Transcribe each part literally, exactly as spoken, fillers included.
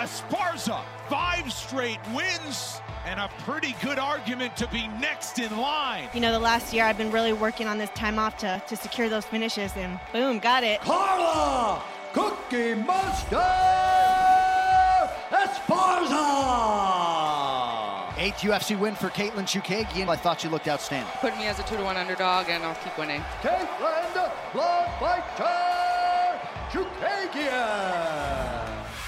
Esparza, five straight wins and a pretty good argument to be next in line. You know, the last year I've been really working on this time off to, to secure those finishes, and boom, got it. Carla Cookie Monster Esparza! Eighth U F C win for Katlyn Chookagian. I thought she looked outstanding. Put me as a two to one underdog, and I'll keep winning. Katlyn Blood Fighter Chookagian!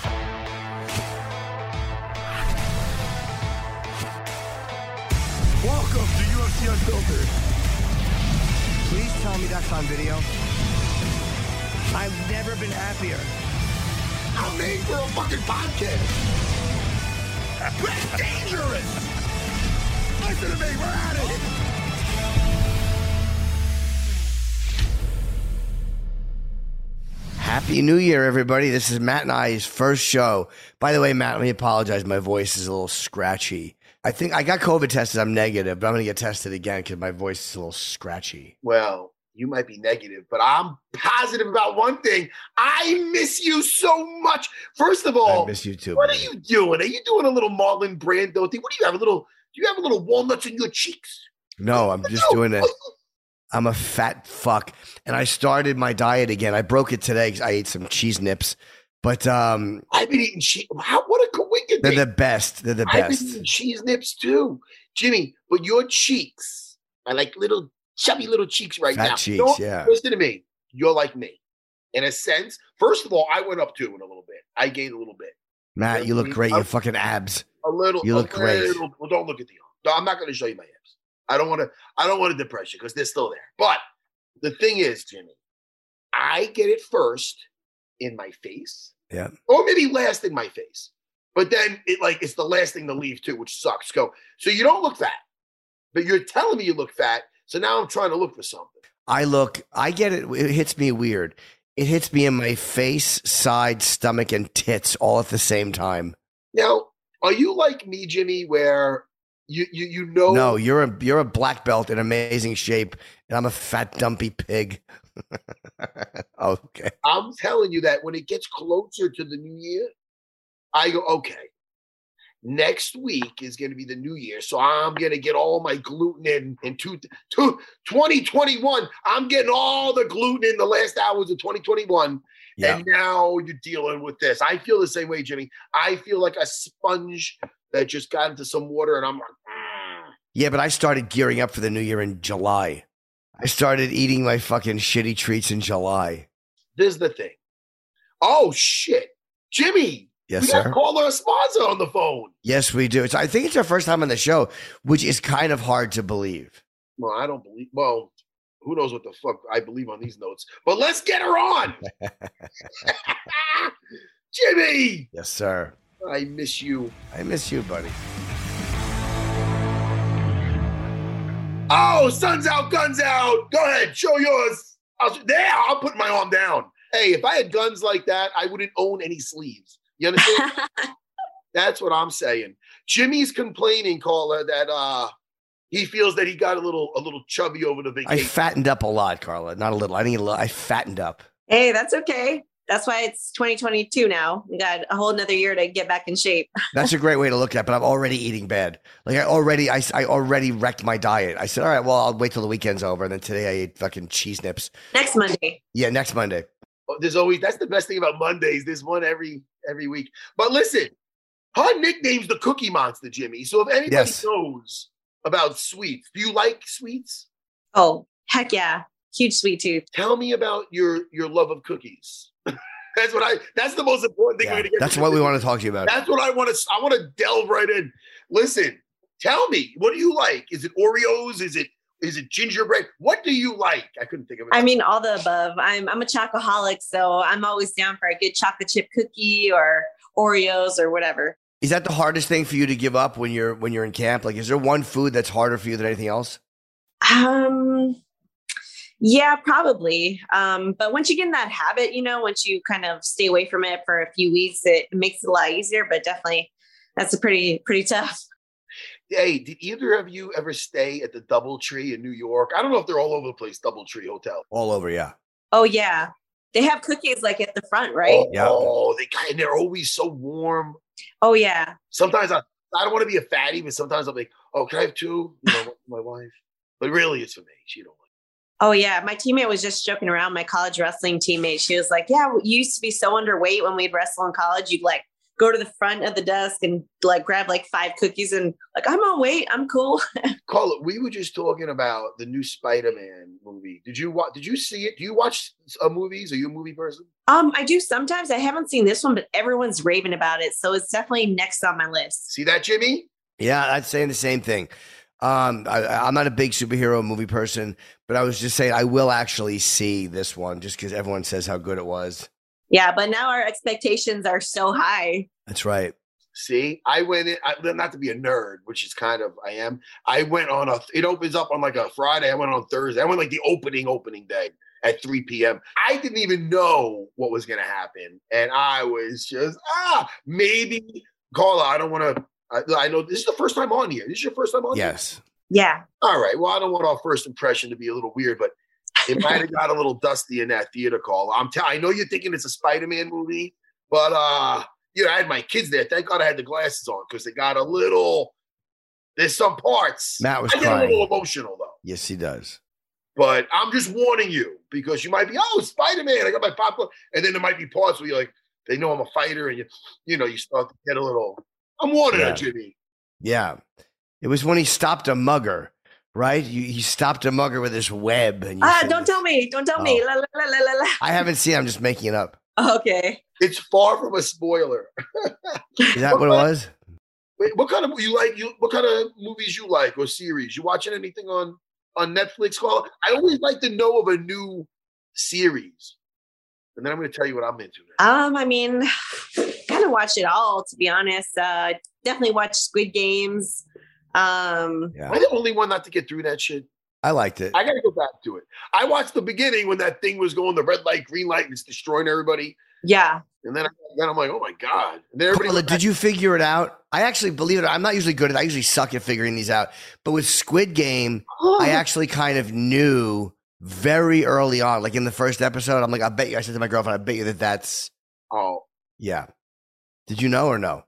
Welcome to U F C Unfiltered. Please tell me that's on video. I've never been happier. I'm made for a fucking podcast. We're dangerous. Listen to me, we're at it. Happy New Year, everybody. This is Matt and I's first show. By the way, Matt, let me apologize. My voice is a little scratchy. I think I got COVID tested. I'm negative, but I'm going to get tested again because my voice is a little scratchy. Well, you might be negative, but I'm positive about one thing. I miss you so much. First of all, I miss you too. What man. are you doing? Are you doing a little Marlon Brando thing? What do you have? A little? Do you have a little walnuts in your cheeks? No, I'm just doing it. I'm a fat fuck, and I started my diet again. I broke it today because I ate some cheese nips. But um, I've been eating cheese. How? What a coincidence! They're the best. They're the I've best. been eating cheese nips too, Jimmy. But your cheeks are like little chubby little cheeks right Fat now. cheeks, Don't- yeah. Listen to me. You're like me, in a sense. First of all, I went up too in a little bit. I gained a little bit. Matt, you look great. Your fucking abs. A little. You look a great. Little, well, don't look at the arm. No, I'm not going to show you my abs. I don't want to. I don't want to depress you because they're still there. But the thing is, Jimmy, I get it first in my face. Yeah. Or maybe last in my face. But then it like it's the last thing to leave too, which sucks. Go. So you don't look fat. But you're telling me you look fat. So now I'm trying to look for something. I look, I get it. It hits me weird. It hits me in my face, side, stomach, and tits all at the same time. Now, are you like me, Jimmy, where you you you know No, you're a you're a black belt in amazing shape, and I'm a fat dumpy pig. Okay. I'm telling you that when it gets closer to the new year, I go, okay, next week is going to be the new year. So I'm going to get all my gluten in in two, two, twenty twenty-one. I'm getting all the gluten in the last hours of twenty twenty-one. Yeah. And now you're dealing with this. I feel the same way, Jimmy. I feel like a sponge that just got into some water and I'm like, mm. Yeah, but I started gearing up for the new year in July. I started eating my fucking shitty treats in July. This is the thing. Oh, shit. Jimmy. Yes, we sir. got Carla Esparza on the phone. Yes, we do. It's, I think it's our first time on the show, which is kind of hard to believe. Well, I don't believe. Well, who knows what the fuck I believe on these notes. But let's get her on. Jimmy. Yes, sir. I miss you. I miss you, buddy. Oh, sun's out, guns out. Go ahead, show yours. I'll, there, I'll put my arm down. Hey, if I had guns like that, I wouldn't own any sleeves. You understand? That's what I'm saying. Jimmy's complaining, Carla, that uh, he feels that he got a little a little chubby over the I vacation. fattened up a lot, Carla. Not a little. I didn't eat a lot. I fattened up. Hey, that's okay. That's why it's twenty twenty-two now. We got a whole nother year to get back in shape. That's a great way to look at it, but I'm already eating bad. Like I already, I, I already wrecked my diet. I said, all right, well, I'll wait till the weekend's over. And then today I ate fucking cheese nips. Next Monday. Yeah, next Monday. There's always that's the best thing about Mondays. There's one every every week. But listen, her nickname's the Cookie Monster, Jimmy. So if anybody Yes. knows about sweets, do you like sweets? Oh, heck yeah. Huge sweet tooth. Tell me about your your love of cookies. That's what I. That's the most important thing. Yeah, we're gonna get that's to. what we want to talk to you about. That's what I want to. I want to delve right in. Listen, tell me, what do you like? Is it Oreos? Is it is it gingerbread? What do you like? I couldn't think of it. I mean, all the above. I'm I'm a chocoholic, so I'm always down for a good chocolate chip cookie or Oreos or whatever. Is that the hardest thing for you to give up when you're when you're in camp? Like, is there one food that's harder for you than anything else? Um, yeah, probably. Um, but once you get in that habit, you know, once you kind of stay away from it for a few weeks, it makes it a lot easier. But definitely, that's a pretty pretty tough. Hey, did either of you ever stay at the Doubletree in New York? I don't know if they're all over the place. Doubletree Hotel. All over, yeah. Oh yeah, They have cookies like at the front, right? Oh, Yeah. oh, they and they're always so warm. Oh yeah. Sometimes I, I don't want to be a fatty, but sometimes I'm like, oh, can I have two? You know, my wife. But really, it's for me. She don't like. Oh yeah. My teammate was just joking around. My college wrestling teammate. She was like, "Yeah, you used to be so underweight when we'd wrestle in college. You'd like go to the front of the desk and like grab like five cookies and like I'm on weight. I'm cool." Carla, we were just talking about the new Spider-Man movie. Did you watch? Did you see it? Do you watch uh, movies? Are you a movie person? Um, I do sometimes. I haven't seen this one, but everyone's raving about it, so it's definitely next on my list. See that, Jimmy? Yeah, I'd say the same thing. Um, I, I'm not a big superhero movie person, but I was just saying I will actually see this one just because everyone says how good it was. Yeah, but now our expectations are so high. That's right. See, I went in, I, not to be a nerd, which is kind of, I am. I went on a, it opens up on like a Friday. I went on Thursday. I went like the opening, opening day at three p.m. I didn't even know what was going to happen. And I was just, ah, maybe, Carla, I don't want to, I, I know this is the first time on here. This is your first time on Yes. here? Yeah. All right. Well, I don't want our first impression to be a little weird, but it might have got a little dusty in that theater, call. I'm t- I know you're thinking it's a Spider-Man movie, but uh, you know, I had my kids there. Thank God I had the glasses on because they got a little. There's some parts. Matt was I get crying. a little emotional though. Yes, he does. But I'm just warning you because you might be, oh, Spider-Man. I got my popcorn, and then there might be parts where you're like, they know I'm a fighter, and you, you know, you start to get a little. I'm warning Yeah. you, Jimmy. Yeah. It was when he stopped a mugger, right? You, he stopped a mugger with his web. And you Ah, said don't this- tell me. Don't tell me. Oh. La, la, la, la, la, la. I haven't seen it. I'm just making it up. Okay. It's far from a spoiler. Is that what it was? Wait, what kind of you like? You what kind of movies you like or series? You watching anything on on Netflix? Call. I always like to know of a new series, and then I'm going to tell you what I'm into. Now. Um, I mean, kind of watched it all, to be honest. Uh, definitely watched Squid Games. Um, Yeah. Am I the only one not to get through that shit? I liked it. I got to go back to it. I watched the beginning when that thing was going the red light, green light, and it's destroying everybody. yeah. And then, then I'm like, oh my god! And then everybody. Carla, did you figure it out? I actually believe it. I'm not usually good at. I usually suck at figuring these out. But with Squid Game, I actually kind of knew very early on, like in the first episode. I'm like, I bet you. I said to my girlfriend, I bet you that that's. Oh, Yeah. Did you know or no?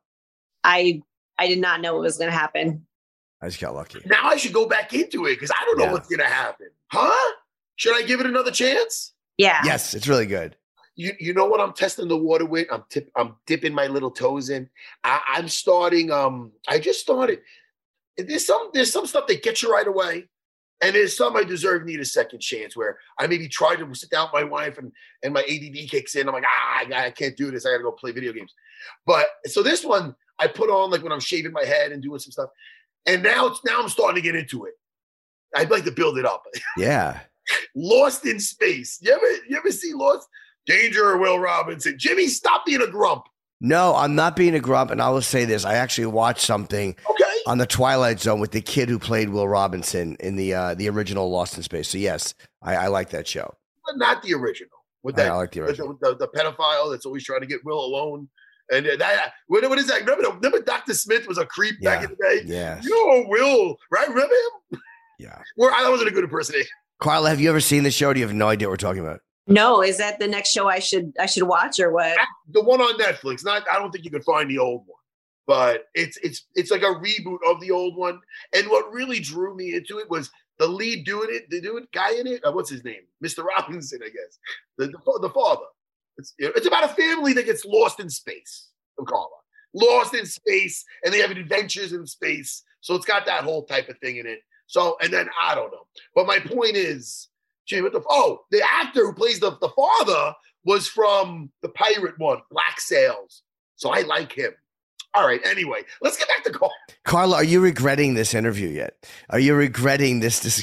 I I did not know what was going to happen. I just got lucky. now I should go back into it because I don't know Yeah. what's going to happen. Huh? Should I give it another chance? Yeah. Yes, it's really good. You you know what I'm testing the water with? I'm tip, I'm dipping my little toes in. I, I'm starting. Um, I just started. There's some there's some stuff that gets you right away, and there's some I deserve need a second chance. Where I maybe try to sit down with my wife and and my A D D kicks in. I'm like, ah, I, I can't do this. I got to go play video games. But so this one I put on like when I'm shaving my head and doing some stuff, and now it's now I'm starting to get into it. I'd like to build it up. Yeah. Lost in Space. You ever you ever see Lost? Danger, Will Robinson. Jimmy, stop being a grump. No, I'm not being a grump, and I will say this: I actually watched something Okay. on the Twilight Zone with the kid who played Will Robinson in the uh, the original Lost in Space. So yes, I, I like that show. But not the original. With I, that, I like the with original. the, the, the pedophile that's always trying to get Will alone. And that, what, what is that? Remember, remember Doctor Smith was a creep back Yeah. in the day? Yes. Yo, Will, right? Remember him? Yeah. Well, I wasn't a good impersonation. Carla, have you ever seen the show? Do you have no idea what we're talking about? No, is that the next show I should I should watch or what? The one on Netflix. Not, I don't think you can find the old one, but it's it's it's like a reboot of the old one. And what really drew me into it was the lead doing it, the doing guy in it. Uh, what's his name? Mister Robinson, I guess. The the, the father. It's it's about a family that gets lost in space. I'm calling it. Lost in space, and they have adventures in space. So it's got that whole type of thing in it. So and then I don't know, but my point is. Jimmy, what the, oh, the actor who plays the, the father was from the pirate one, Black Sails. So I like him. All right. Anyway, let's get back to Carl. Carla, are you regretting this interview yet? Are you regretting this? Dis-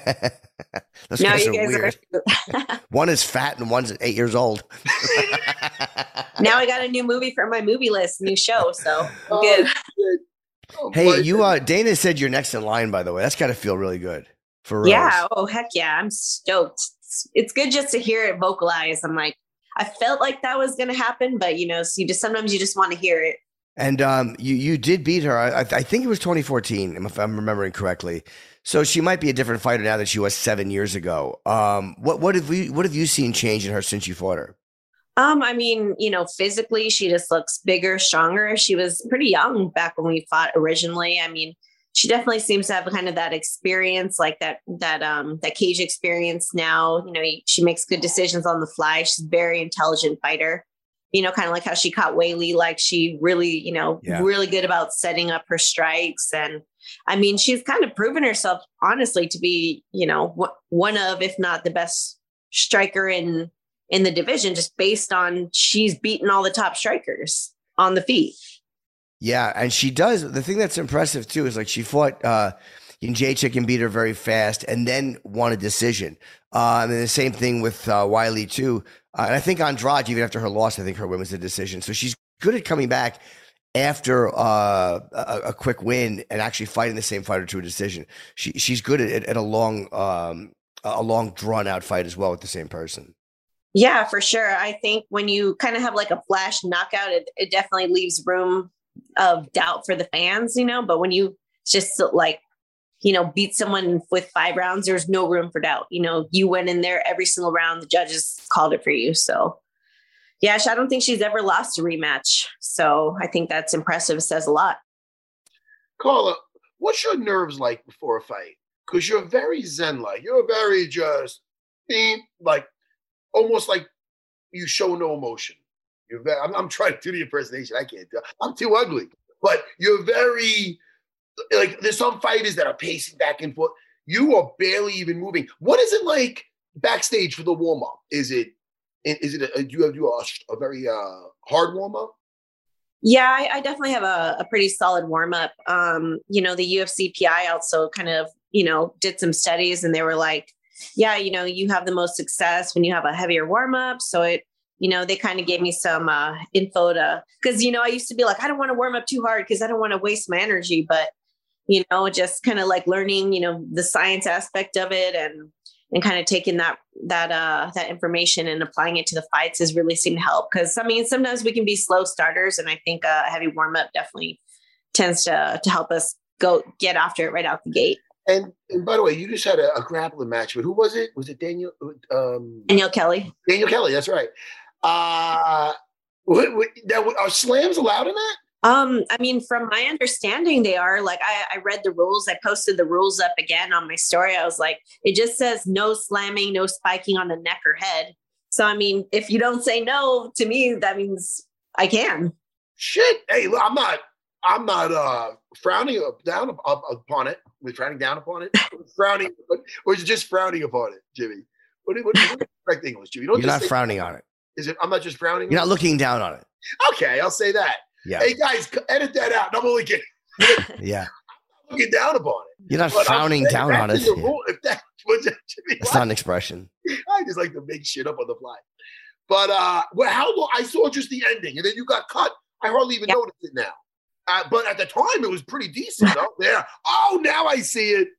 Those No, guys you are guys weird. are. One is fat and one's eight years old. Now I got a new movie for my movie list, new show. So I'm Oh, good. shit. Oh, Hey, boy. you. Uh, Dana said you're next in line. By the way, that's got to feel really good for Rose. Yeah. Oh, heck yeah. I'm stoked. It's, it's good just to hear it vocalized. I'm like, I felt like that was going to happen, but you know, so you just, sometimes you just want to hear it. And um, you you did beat her. I, I think it was twenty fourteen, if I'm remembering correctly. So she might be a different fighter now than she was seven years ago. Um, what what have we what have you seen change in her since you fought her? Um, I mean, you know, physically, she just looks bigger, stronger. She was pretty young back when we fought originally. I mean, she definitely seems to have kind of that experience, like that that um that cage experience now. You know, she makes good decisions on the fly. She's a very intelligent fighter. You know, kind of like how she caught Weili, like she really, you know, Yeah. really good about setting up her strikes. And I mean, she's kind of proven herself, honestly, to be, you know, w- one of, if not the best striker in in the division, just based on she's beaten all the top strikers on the feet. Yeah, and she does. The thing that's impressive too is like she fought uh Jacek and beat her very fast, and then won a decision. Uh, and then the same thing with uh, Weili too. Uh, and I think Andrade, even after her loss, I think her win was a decision. So she's good at coming back after uh, a, a quick win and actually fighting the same fighter to a decision. She she's good at, at a long um, a long drawn out fight as well with the same person. Yeah, for sure. I think when you kind of have like a flash knockout, it, it definitely leaves room of doubt for the fans, you know, but when you just like, you know, beat someone with five rounds, there's no room for doubt. You know, you went in there every single round, the judges called it for you. So yeah, I don't think she's ever lost a rematch. So I think that's impressive. It says a lot. Carla, what's your nerves like before a fight? Because you're very zen-like. You're very just, beep, like, almost like you show no emotion. You're very, I'm, I'm trying to do the impersonation. I can't do it. I'm too ugly. But you're very, like, there's some fighters that are pacing back and forth. You are barely even moving. What is it like backstage for the warm-up? Is it, is it, a, do you have to do a, a very uh, hard warm-up? Yeah, I, I definitely have a, a pretty solid warm-up. Um, you know, the U F C P I also kind of, you know, did some studies, and they were like, yeah, you know, you have the most success when you have a heavier warm-up. So it, you know, they kind of gave me some uh, info to, because, you know, I used to be like, I don't want to warm up too hard because I don't want to waste my energy. But, you know, just kind of like learning, you know, the science aspect of it, and and kind of taking that that uh, that information and applying it to the fights has really seemed to help. Because, I mean, sometimes we can be slow starters, and I think uh, a heavy warm-up definitely tends to to help us go get after it right out the gate. And and by the way, you just had a, a grappling match with, who was it? Was it Daniel? Um, Daniel Kelly. Daniel Kelly, that's right. Uh, what, what, that, are slams allowed in that? Um, I mean, from my understanding, they are. Like, I, I read the rules. I posted the rules up again on my story. I was like, it just says no slamming, no spiking on the neck or head. So, I mean, if you don't say no to me, that means I can. Shit. Hey, look, I'm not, I'm not uh, frowning up, down up, up, upon it. We're frowning down upon it. frowning, or is it just frowning upon it, Jimmy? What, what, what, what correct English, Jimmy? Don't You're just not frowning on it. Is it? I'm not just frowning. You're on not it? looking down on it. Okay, I'll say that. Yeah. Hey guys, edit that out. I'm only kidding. Yeah. I'm looking down upon it. You're not But frowning saying, down on it. the Yeah. rule, if that was Jimmy, That's not an expression. I just like to make shit up on the fly. But uh, well, how long? I saw just the ending, and then you got cut. I hardly even Yep. noticed it now. Uh, but at the time, it was pretty decent. Oh, yeah. Oh, now I see it.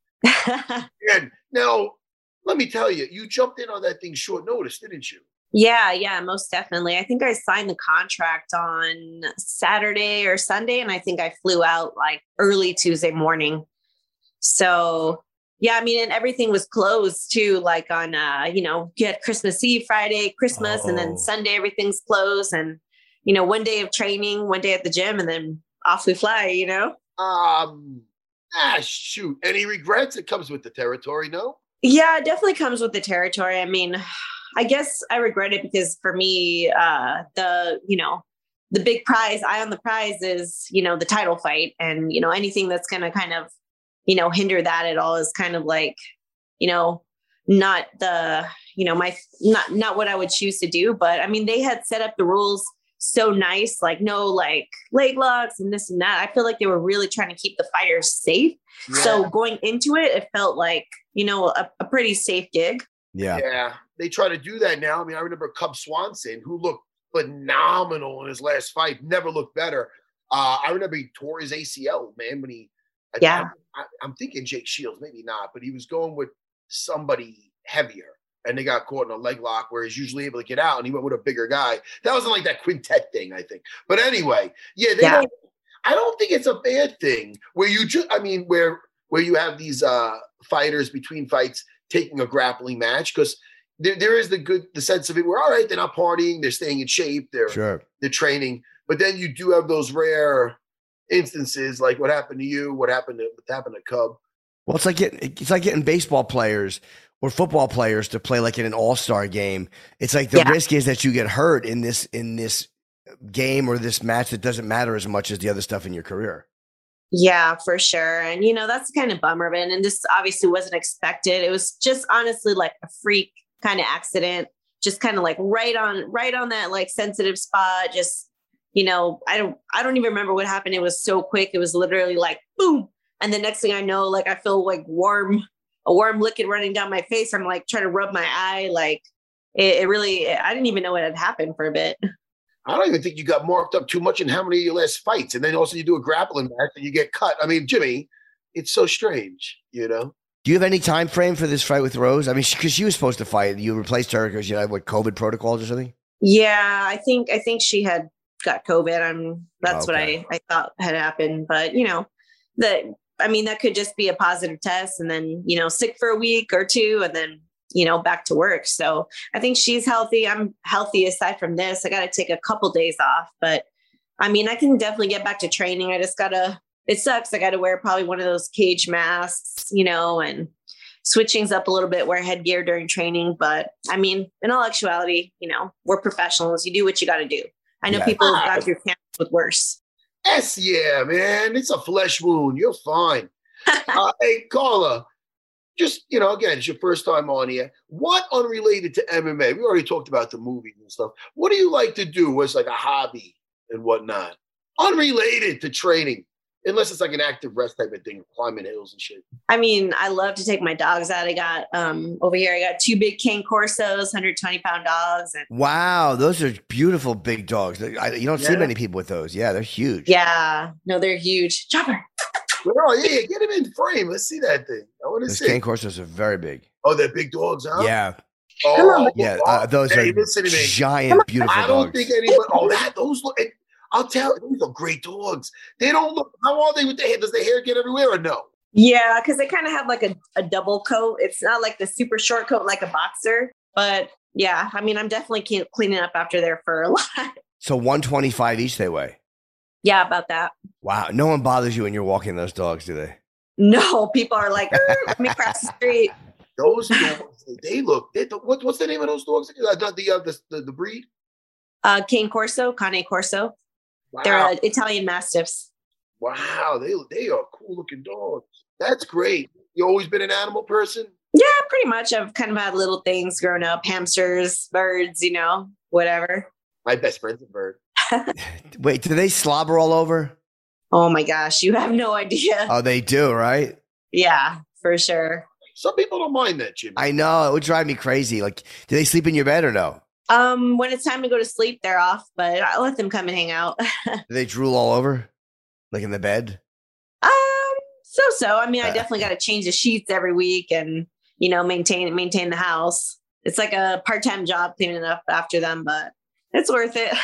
And now, let me tell you, you jumped in on that thing short notice, didn't you? Yeah, yeah, most definitely. I think I signed the contract on Saturday or Sunday, and I think I flew out like early Tuesday morning. So, yeah, I mean, and everything was closed too, like on, uh, you know, you had Christmas Eve, Friday, Christmas, and Oh. then Sunday, everything's closed. And, you know, one day of training, one day at the gym, and then off we fly, you know? Um, ah, shoot. Any regrets? It comes with the territory, no? Yeah, it definitely comes with the territory. I mean, I guess I regret it because for me, uh, the, you know, the big prize, eye on the prize is, you know, the title fight. And, you know, anything that's going to kind of, you know, hinder that at all is kind of like, you know, not the, you know, my, not, not what I would choose to do. But I mean, they had set up the rules so nice, like no, like leg locks and this and that. I feel like they were really trying to keep the fighters safe. Yeah. So going into it, it felt like, you know, a, a pretty safe gig. Yeah. Yeah, they try to do that now. I mean, I remember Cub Swanson, who looked phenomenal in his last fight, never looked better. Uh, I remember he tore his A C L, man, when he, I, Yeah. I, I'm thinking Jake Shields, maybe not, but he was going with somebody heavier. and they got caught in a leg lock where he's usually able to get out, and he went with a bigger guy. That wasn't like that quintet thing, I think. But anyway, yeah, they Yeah. don't. I don't think it's a bad thing where you just. I mean, where where you have these uh, fighters between fights taking a grappling match, because there there is the good the sense of it where all right, they're not partying, they're staying in shape, they're Sure. they're training, but then you do have those rare instances like what happened to you, what happened to what happened to Cub. Well, it's like getting it's like getting baseball players or football players to play like in an all-star game. It's like the Yeah. risk is that you get hurt in this in this game or this match that doesn't matter as much as the other stuff in your career. Yeah, for sure. And, you know, that's kind of bummer, man. And this obviously wasn't expected. It was just honestly like a freak kind of accident, just kind of like right on, right on that like sensitive spot. Just, you know, I don't, I don't even remember what happened. It was so quick. It was literally like, boom. And the next thing I know, like I feel like warm, a warm liquid running down my face. I'm like trying to rub my eye. Like it, it really, I didn't even know what had happened for a bit. I don't even think you got marked up too much in how many of your last fights. And then also you do a grappling match and you get cut. I mean, Jimmy, it's so strange, you know? Do you have any time frame for this fight with Rose? I mean, because she, she was supposed to fight. You replaced her because you had what COVID protocols or something? Yeah, I think I think she had got COVID. I'm that's Okay. what I, I thought had happened. But you know, that I mean that could just be a positive test and then, you know, sick for a week or two and then, you know, back to work. So I think she's healthy. I'm healthy aside from this. I gotta take a couple days off. But I mean, I can definitely get back to training. I just gotta it sucks. I gotta wear probably one of those cage masks, you know, and switching's up a little bit, wear headgear during training. But I mean, in all actuality, you know, we're professionals. You do what you got to do. I know Yeah. people have got through camps with worse. Yes, yeah, man. It's a flesh wound. You're fine. uh, hey, Carla, just, you know, again, it's your first time on here. What unrelated to M M A? We already talked about the movies and stuff. What do you like to do as like a hobby and whatnot? Unrelated to training. Unless it's like an active rest type of thing, climbing hills and shit. I mean, I love to take my dogs out. I got um over here, I got two big Cane Corsos, one hundred twenty pound dogs. And Wow, those are beautiful big dogs. I, you don't see Yeah. many people with those. Yeah, they're huge. yeah, no, they're huge. Chopper. Oh, yeah, yeah, get him in frame. Let's see that thing. I want to Those see. cane corsos are very big. Oh, they're big dogs, huh? Yeah, Oh, Come on, yeah. Uh, those hey, are listen to me. giant, beautiful I don't dogs. think anybody. Oh, that those look. I'll tell you, those are great dogs. They don't look. How are they with the hair? Does the hair get everywhere or no? Yeah, because they kind of have like a, a double coat. It's not like the super short coat like a boxer. But yeah, I mean, I'm definitely ke- cleaning up after their fur a lot. So one twenty-five each they weigh. Yeah, about that. Wow, no one bothers you when you're walking those dogs, do they? No, people are like, "Er, let me cross the street. Those dogs, they look. They, what, what's the name of those dogs? Uh, the, the, uh, the, the the breed. Uh, Cane Corso, Cane Corso. Wow, They're uh, Italian Mastiffs. wow, they they are cool looking dogs. That's great. You always been an animal person? Yeah, pretty much. I've kind of had little things growing up, hamsters, birds, you know, whatever. My best friend's a bird. Wait, do they slobber all over? Oh my gosh, you have no idea. Oh, they do, right? Yeah, for sure. Some people don't mind that, Jimmy. I know. It would drive me crazy. Like, do they sleep in your bed or no? Um, when it's time to go to sleep, they're off, but I let them come and hang out. Do they drool all over? Like in the bed? um, so so. I mean, I definitely got to change the sheets every week and, you know, maintain maintain the house. It's like a part-time job cleaning up after them, but it's worth it.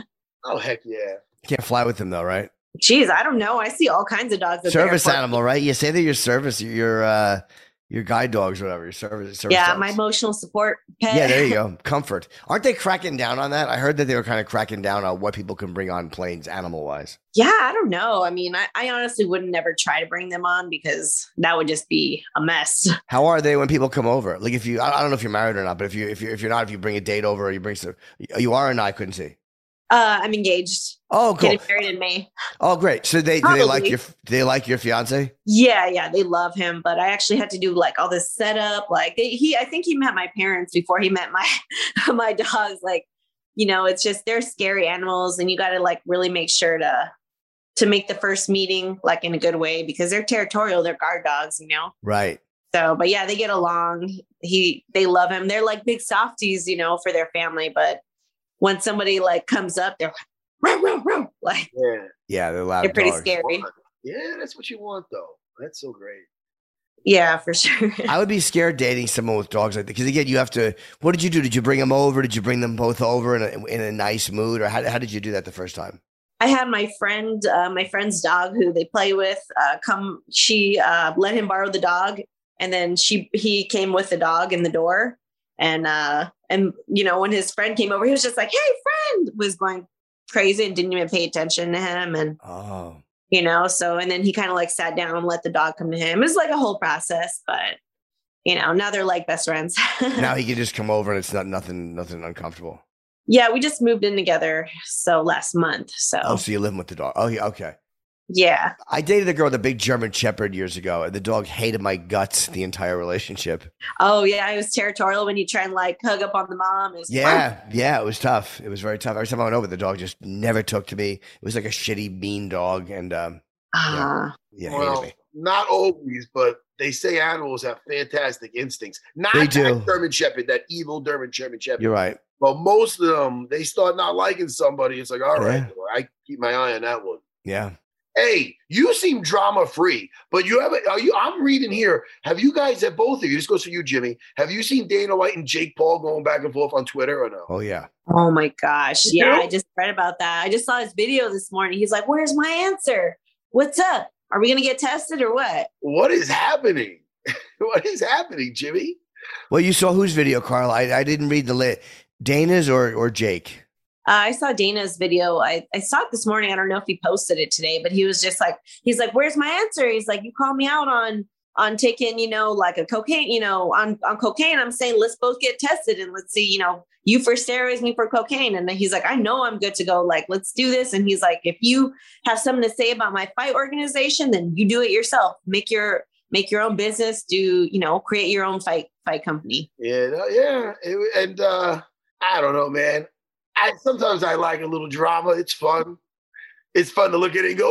Oh heck yeah! You can't fly with them though, right? Jeez, I don't know. I see all kinds of dogs. At the Service airport. animal, right? You say they're your service, your uh, your guide dogs, or whatever. Your service. service Yeah, dogs. my emotional support pet. Yeah, there you go. Comfort. Aren't they cracking down on that? I heard that they were kind of cracking down on what people can bring on planes, animal wise. Yeah, I don't know. I mean, I, I honestly wouldn't never try to bring them on because that would just be a mess. How are they when people come over? Like, if you, I I don't know if you're married or not, but if you, if you, if you're not, if you bring a date over, or you bring some, you are or not? I couldn't see. Uh, I'm engaged. Oh, cool. Getting married in May. Oh, great. So they, do they like Probably. your, do they like your fiance? Yeah, yeah, they love him, but I actually had to do like all this setup. Like they, he, I think he met my parents before he met my my dogs. Like, you know, it's just they're scary animals, and you got to like really make sure to to make the first meeting like in a good way because they're territorial. They're guard dogs, you know. Right. So, but yeah, they get along. He, they love him. They're like big softies, you know, for their family. But when somebody like comes up, they're like, row, row, row. Like Yeah, Yeah, they're loud they're pretty dogs. scary. yeah, that's what you want though. That's so great. Yeah, for sure. I would be scared dating someone with dogs like that. Because again, you have to, what did you do? Did you bring them over? Did you bring them both over in a, in a nice mood? Or how, how did you do that the first time? I had my friend, uh, my friend's dog who they play with, uh, come, she uh, let him borrow the dog. And then she, he came with the dog in the door. And, uh, and, you know, when his friend came over, he was just like, hey, friend, was going crazy and didn't even pay attention to him. And, oh, you know, so, and then he kind of like sat down and let the dog come to him. It was like a whole process, but, you know, now they're like best friends. now he can just come over and it's not nothing, nothing uncomfortable. Yeah, we just moved in together. So last month. So, oh, so you're living with the dog. Oh, yeah. Okay. Yeah. I dated a girl with a big German Shepherd years ago, and the dog hated my guts the entire relationship. Oh, yeah. It was territorial when you try and like hug up on the mom. It was yeah. fun. Yeah. It was tough. It was very tough. Every time I went over, the dog just never took to me. It was like a shitty, mean dog. And, um, uh, yeah, yeah well, hated me. Not always, but they say animals have fantastic instincts. Not They that do. German Shepherd, that evil German German Shepherd. You're right. But most of them, they start not liking somebody. It's like, all right, Yeah. well, I keep my eye on that one. Yeah. Hey, you seem drama free, but you haven't. Are you? I'm reading here. Have you guys, at both of you? This goes for you, Jimmy. Have you seen Dana White and Jake Paul going back and forth on Twitter or no? Oh, yeah. Oh my gosh. You Yeah, do? I just read about that. I just saw his video this morning. He's like, where's my answer? What's up? Are we going to get tested or what? What is happening? What is happening, Jimmy? Well, you saw whose video, Carl? I, I didn't read the lit. Dana's or, or Jake? Uh, I saw Dana's video. I, I saw it this morning. I don't know if he posted it today, but he was just like, he's like, where's my answer? He's like, you called me out on, on taking, you know, like a cocaine, you know, on, on cocaine. I'm saying, let's both get tested and let's see, you know, you for steroids, me for cocaine. And then he's like, I know I'm good to go. Like, let's do this. And he's like, if you have something to say about my fight organization, then you do it yourself. Make your, make your own business, do, you know, create your own fight, fight company. Yeah, no, yeah. It, and uh, I don't know, man. I sometimes I like a little drama. It's fun. It's fun to look at it and go,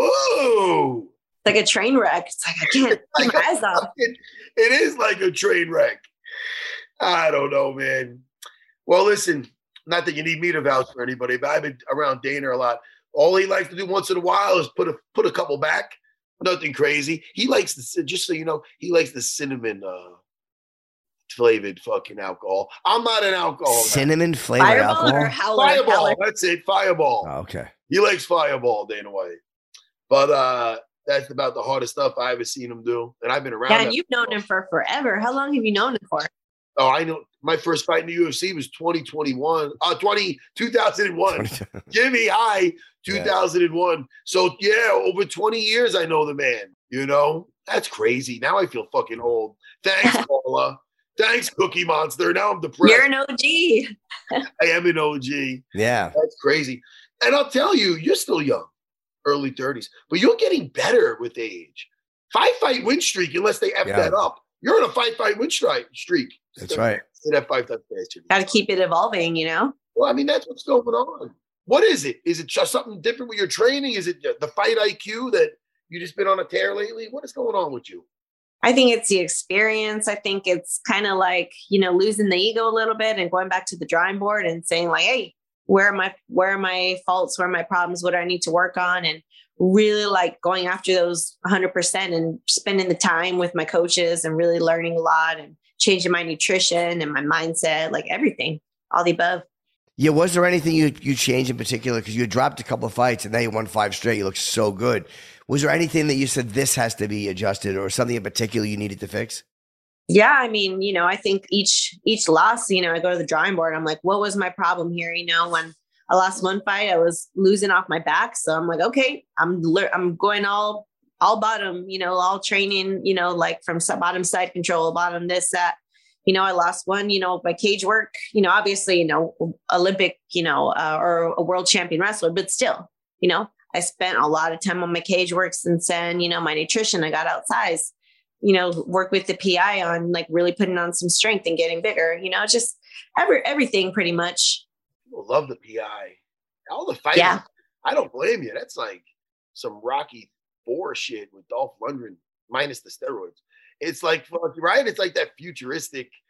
oh. Like a train wreck. It's like, I can't Like keep my a eyes off. fucking- it is like a train wreck. I don't know, man. Well, listen, not that you need me to vouch for anybody, but I've been around Dana a lot. All he likes to do once in a while is put a put a couple back. Nothing crazy. He likes the, just so you know, he likes the cinnamon uh, flavored fucking alcohol. I'm not an alcohol guy. Cinnamon flavored Fireball alcohol? or Howler? Fireball. Howler. That's it. Fireball. Oh, okay. He likes Fireball, Dana White. But uh, that's about the hardest stuff I ever seen him do. And I've been around. Yeah, that and you've known him for forever. How long have you known him for? Oh, I know. My first fight in the U F C was twenty twenty-one. Uh, twenty, two thousand one. Jimmy High, two thousand one. So, yeah, over twenty years I know the man. You know? That's crazy. Now I feel fucking old. Thanks, Paula. Thanks, Cookie Monster. Now I'm depressed. You're an O G. I am an O G. Yeah. That's crazy. And I'll tell you, you're still young, early thirties, but you're getting better with age. Five fight win streak, unless they F Yeah. that up. You're on a five fight win strike streak. That's right. Say that five times fast, Jimmy. Got to keep it evolving, you know? Well, I mean, that's what's going on. What is it? Is it just something different with your training? Is it the fight I Q that you just been on a tear lately? What is going on with you? I think it's the experience. I think it's kind of like, you know, losing the ego a little bit and going back to the drawing board and saying like, hey, where are my, where are my faults? Where are my problems? What do I need to work on? And really like going after those one hundred percent and spending the time with my coaches and really learning a lot and changing my nutrition and my mindset, like everything, all the above. Yeah, was there anything you you changed in particular? Because you had dropped a couple of fights and now you won five straight. You look so good. Was there anything that you said this has to be adjusted or something in particular you needed to fix? Yeah, I mean, you know, I think each each loss, you know, I go to the drawing board. I'm like, what was my problem here? You know, when I lost one fight, I was losing off my back. So I'm like, okay, I'm le- I'm going all all bottom, you know, all training, you know, like from s- bottom side control, bottom this, that. You know, I lost one, you know, my cage work, you know, obviously, you know, Olympic, you know, uh, or a world champion wrestler, but still, you know, I spent a lot of time on my cage work since then, you know, my nutrition, I got outsized, you know, work with the P I on like really putting on some strength and getting bigger, you know, just every, everything pretty much. People love the P I. All the fighting. Yeah. I don't blame you. That's like some Rocky Four shit with Dolph Lundgren minus the steroids. It's like, right? It's like that futuristic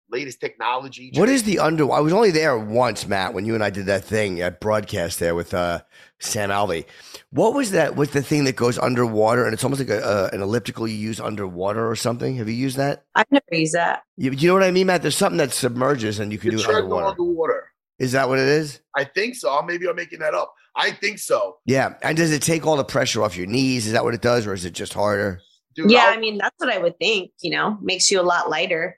latest technology. What is the under? I was only there once, Matt, when you and I did that thing at broadcast there with uh, Sam Alvey. What was that? What's the thing that goes underwater and it's almost like a, uh, an elliptical you use underwater or something? Have you used that? I've never used that. You, you know what I mean, Matt? There's something that submerges and you can The do it treadmill underwater. underwater. Is that what it is? I think so. Maybe I'm making that up. I think so. Yeah. And does it take all the pressure off your knees? Is that what it does, or is it just harder? Dude, Yeah, I'll- I mean, that's what I would think, you know, makes you a lot lighter.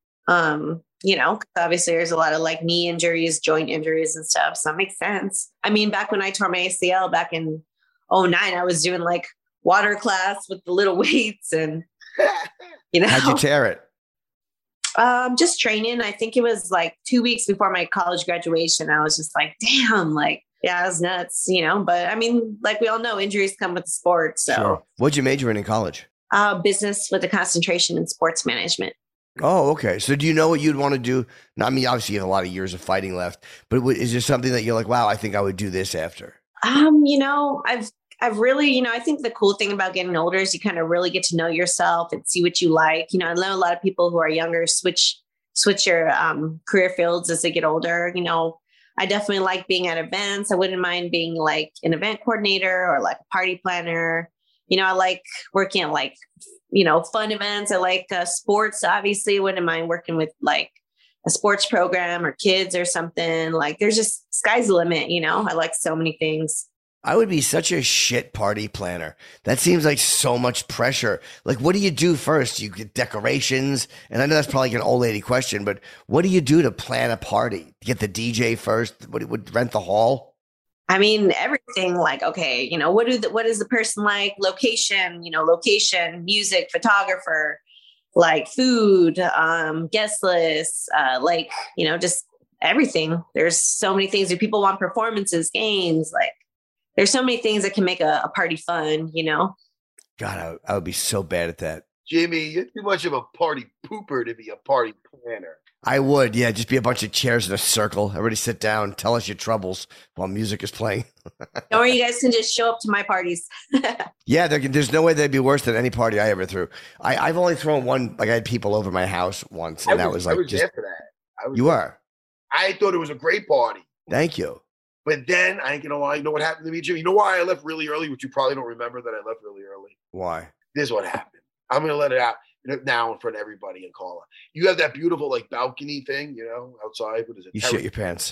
Um, you know, 'cause obviously there's a lot of like knee injuries, joint injuries and stuff. So it makes sense. I mean, back when I tore my A C L back in oh nine, I was doing like water class with the little weights and, you know, How'd you tear it? um, just training. I think it was like two weeks before my college graduation. I was just like, damn, like, yeah, it was nuts, you know, but I mean, like we all know injuries come with the sport. So Sure. What'd you major in in college? uh, business with a concentration in sports management. Oh, okay. So do you know what you'd want to do? Now, I mean, obviously you have a lot of years of fighting left, but w- is there something that you're like, wow, I think I would do this after? Um, you know, I've I've really, you know, I think the cool thing about getting older is you kind of really get to know yourself and see what you like. You know, I know a lot of people who are younger switch switch your um, career fields as they get older. You know, I definitely like being at events. I wouldn't mind being like an event coordinator or like a party planner. You know, I like working at like, you know, fun events. I like uh, sports. Obviously, wouldn't mind working with like a sports program or kids or something. Like, there's just sky's the limit. You know, I like so many things. I would be such a shit party planner. That seems like so much pressure. Like, what do you do first? You get decorations. And I know that's probably like an old lady question, but what do you do to plan a party? Get the D J first? What would rent the hall? I mean, everything like, okay, you know, what do the, what is the person like? Location, you know, location, music, photographer, like food, um, guest lists, uh, like, you know, just everything. There's so many things. Do people want performances, games? Like, there's so many things that can make a, a party fun, you know? God, I, I would be so bad at that. Jimmy, you're too much of a party pooper to be a party planner. I would, yeah, just be a bunch of chairs in a circle. Everybody sit down, tell us your troubles while music is playing. Or you guys can just show up to my parties. Yeah, there, there's no way they'd be worse than any party I ever threw. I, I've only thrown one, like I had people over my house once, and I that was, was I like was just, there for that. I was you there. are. I thought it was a great party. Thank you. But then I ain't gonna lie, you know what happened to me, Jimmy? You know why I left really early, which you probably don't remember that I left really early? Why? This is what happened. I'm gonna let it out now in front of everybody and call it. You have that beautiful like balcony thing, you know, outside. What is it? You Terrace. shit your pants.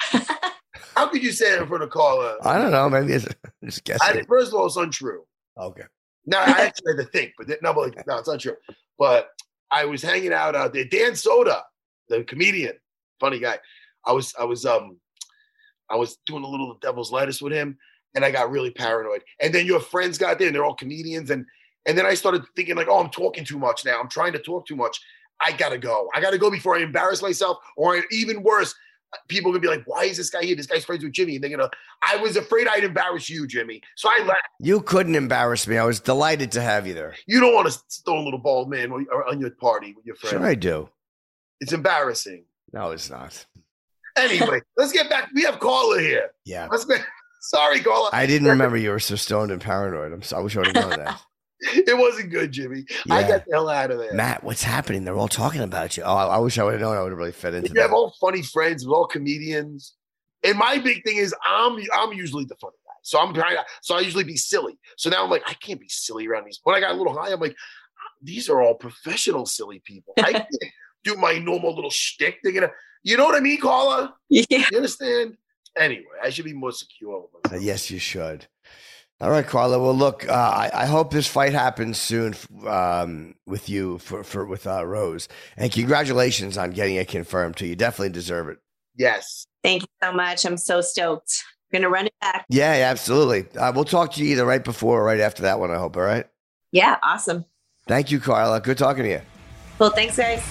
How could you say it in front of Carla? I don't know. Maybe it's just I, guessing. first of all, it's untrue. Okay. Now I actually had to think, but no, but like, no, it's not true. But I was hanging out out there. Dan Soda, the comedian, funny guy. I was, I was, um, I was doing a little devil's lettuce with him, and I got really paranoid. And then your friends got there, and they're all comedians, and and then I started thinking like, oh, I'm talking too much now. I'm trying to talk too much. I gotta go. I gotta go before I embarrass myself, or even worse, people are gonna be like, why is this guy here? This guy's friends with Jimmy, and they're gonna. I was afraid I'd embarrass you, Jimmy, so I left. You couldn't embarrass me. I was delighted to have you there. You don't want to throw a little bald man on your party with your friends. Sure, I do. It's embarrassing. No, it's not. Anyway, let's get back. We have Carla here. Yeah. Let's get, sorry, Carla. I didn't remember you were so stoned and paranoid. I'm sorry. I wish I would have known that. It wasn't good, Jimmy. I Yeah. got the hell out of there. Matt, what's happening? They're all talking about you. Oh, I, I wish I would have known. I would have really fit into You have that. all funny friends, with all comedians. And my big thing is I'm I'm usually the funny guy. So I'm trying to, so I usually be silly. So now I'm like, I can't be silly around these. When I got a little high, I'm like, these are all professional silly people. I can't do my normal little shtick. They're gonna, you know what I mean, Carla? Yeah. You understand? Anyway, I should be more secure with Uh, myself. yes, you should. All right, Carla. Well, look, uh, I, I hope this fight happens soon um, with you for, for with uh, Rose. And congratulations on getting it confirmed, too. You definitely deserve it. Yes. Thank you so much. I'm so stoked. Going to run it back. Yeah, yeah, absolutely. Uh, we'll talk to you either right before or right after that one, I hope. All right. Yeah. Awesome. Thank you, Carla. Good talking to you. Well, thanks, guys.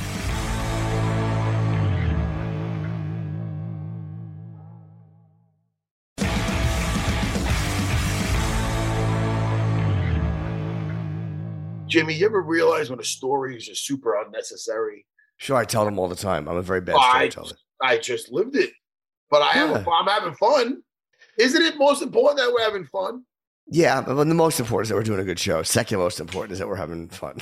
Jimmy, you ever realize when a story is just super unnecessary? Sure, I tell them all the time. I'm a very bad I, storyteller. I just lived it. But I have Yeah. a, I'm having fun. Isn't it most important that we're having fun? Yeah, but the most important is that we're doing a good show. Second most important is that we're having fun.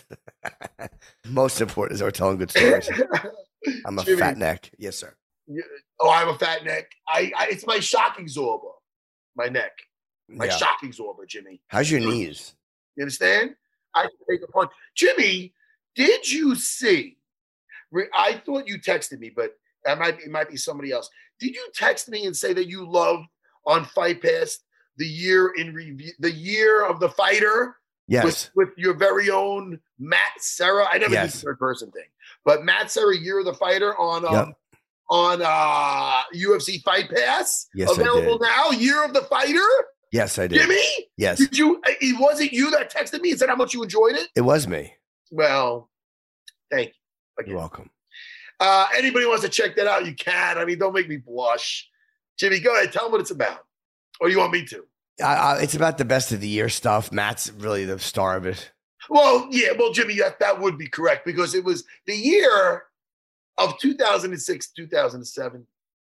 Most important is that we're telling good stories. I'm a Jimmy. fat neck. Yes, sir. Oh, I have a fat neck. I, I it's my shock absorber. My neck. My Yeah. shock absorber, Jimmy. How's your knees? You understand? I can take a punch. Jimmy, did you see? re- I thought you texted me, but that might be, it might be somebody else. Did you text me and say that you loved on Fight Pass the year in review, the year of the fighter? Yes. With, with your very own Matt Serra. I never Yes. did the third person thing, but Matt Serra, year of the fighter on um, Yep. on uh, U F C Fight Pass. Yes, I available did. now. Year of the fighter. Yes, I did. Jimmy, Yes, did you? It wasn't you that texted me and said how much you enjoyed it. it was me. Well, thank you. You're Again. welcome. Uh, anybody wants to check that out, you can. I mean, don't make me blush. Jimmy, go ahead. Tell them what it's about. Or you want me to? I, I, it's about the best of the year stuff. Matt's really the star of it. Well, yeah. Well, Jimmy, that, that would be correct because it was the year of two thousand six, two thousand seven,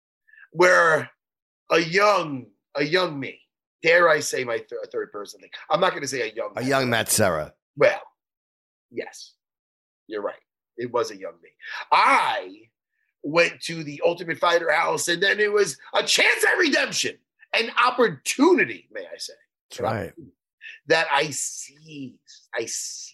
where a young, a young me, dare I say my th- third person thing. I'm not going to say a young, A young Matt Serra. Well, yes, you're right. It was a young me. I went to the Ultimate Fighter house, and then it was a chance at redemption, an opportunity, may I say. That's right. That I seized. I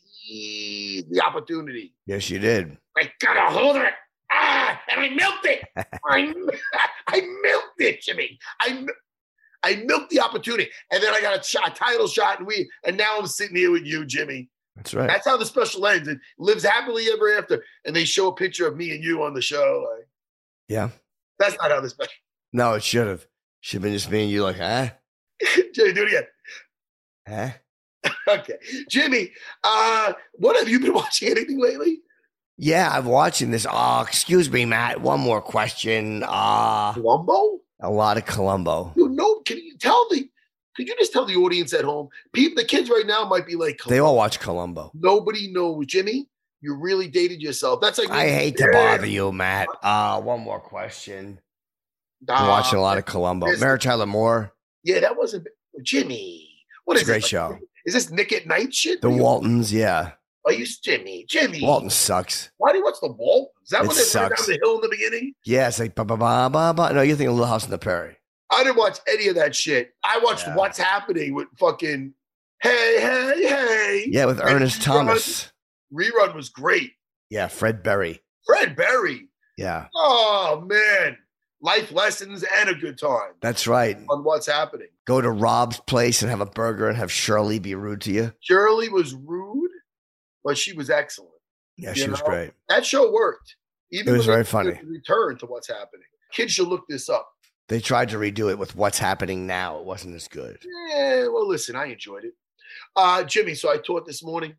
seized the opportunity. Yes, you did. I got a hold of it. Ah, and I milked it. I, I milked it, Jimmy. I, mi- I milked the opportunity. And then I got a, shot, a title shot, and we and now I'm sitting here with you, Jimmy. That's right. That's how the special ends. It lives happily ever after. And they show a picture of me and you on the show. Like, Yeah. that's not how the special. No, it should have. Should have been just me and you like, huh? Jimmy, do it again. Huh? Okay. Jimmy, uh, what have you been watching? Anything lately? Yeah, I'm watching this. Oh, excuse me, Matt. One more question. Uh, Columbo? a lot of Columbo. You know, can you tell the, could you just tell the audience at home? People, the kids right now might be like, They all watch Columbo. nobody knows. Jimmy, you really dated yourself. That's like, I hate to Yeah. bother you, Matt. Uh, one more question. I'm Nah, watching a lot of Columbo. this- Mary Tyler Moore. Yeah, that wasn't Jimmy. What It's is a great this, show. like, is this Nick at Night shit? The Are you- Waltons, yeah. Are you Jimmy? Jimmy. Walton sucks. Why do you watch the Waltons? Is that It when they run sucks. down the hill in the beginning? Yeah, it's like ba ba ba ba ba. No, you're thinking Little House on the Prairie. I didn't watch any of that shit. I watched Yeah. What's Happening with fucking Hey, Hey, Hey. Yeah, with And Ernest Rerun- Thomas. Rerun was great. Yeah, Fred Berry. Fred Berry. Yeah, Oh, man. Life lessons and a good time that's right. on What's Happening. Go to Rob's place and have a burger and have Shirley be rude to you. Shirley was rude, but she was excellent. Yeah, You she was know? great. That show worked. Even It was when very they funny. did the Return to What's Happening. Kids should look this up. They tried to redo it with What's Happening Now. It wasn't as good. Yeah, well, listen, I enjoyed it. Uh, Jimmy, so I taught this morning.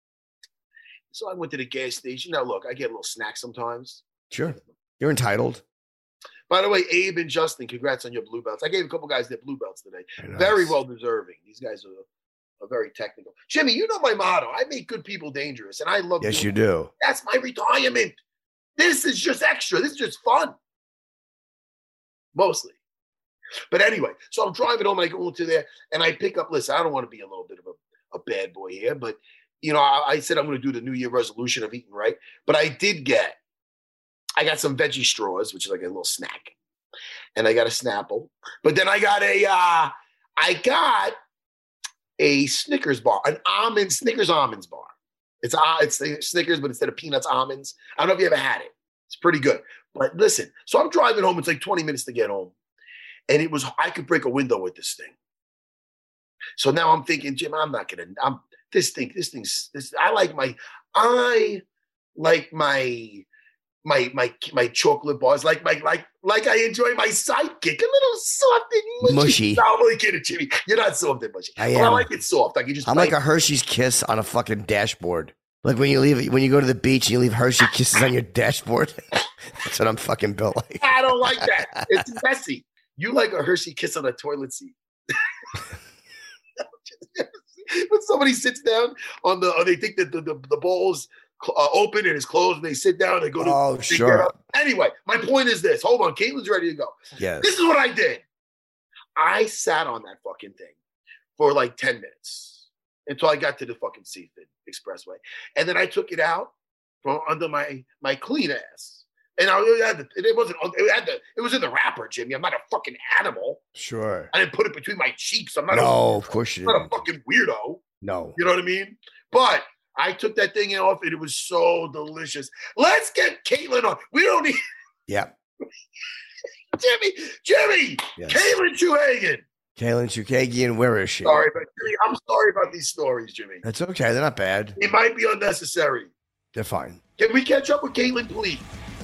So I went to the gas station. Now, look, I get a little snack sometimes. Sure. You're entitled. By the way, Abe and Justin, congrats on your blue belts. I gave a couple guys their blue belts today. Very nice. Very well deserving. These guys are, are very technical. Jimmy, you know my motto. I make good people dangerous, and I love Yes, doing you do. That's my retirement. This is just extra. This is just fun. Mostly. But anyway, so I'm driving home and I go into there and I pick up, listen, I don't want to be a little bit of a, a bad boy here, but you know, I, I said I'm going to do the New Year resolution of eating right. But I did get, I got some veggie straws, which is like a little snack. And I got a Snapple. But then I got a, uh, I got a Snickers bar, an almond, Snickers almonds bar. It's uh, it's Snickers, but instead of peanuts, almonds. I don't know if you ever had it. It's pretty good. But listen, so I'm driving home. It's like twenty minutes to get home. And it was, I could break a window with this thing. So now I'm thinking, Jim, I'm not going to, I'm this thing, this thing's, this, I like my, I like my, my, my, my chocolate bars, like my, like, like I enjoy my sidekick, a little soft and mushy. Mushy. No, I'm only kidding, Jimmy. You're not soft and mushy. I Well, I am. like it soft. I can just I'm bite like a Hershey's kiss on a fucking dashboard. Like when you leave, when you go to the beach and you leave Hershey kisses on your dashboard. That's what I'm fucking built like. I don't like that. It's messy. You like a Hershey kiss on a toilet seat. When somebody sits down on the, or they think that the, the, the bowl's uh, open and it's closed, and they sit down and they go to. Oh, they sure. get up. Anyway, my point is this. Hold on. Caitlin's ready to go. Yes. This is what I did. I sat on that fucking thing for like ten minutes until I got to the fucking Seaford Expressway. And then I took it out from under my my clean ass. And I it, had the, it wasn't it had the it was in the wrapper, Jimmy. I'm not a fucking animal. Sure. I didn't put it between my cheeks. I'm not no, a, of course you I'm didn't. not a fucking weirdo. No. You know what I mean? But I took that thing off and it was so delicious. Let's get Caitlin on. We don't need Yeah. Jimmy, Jimmy, Yes. Caitlin Chuhagan. Caitlin Chukagian, where is she? Sorry, but Jimmy, I'm sorry about these stories, Jimmy. That's okay. They're not bad. It might be unnecessary. They're fine. Can we catch up with Caitlin, please?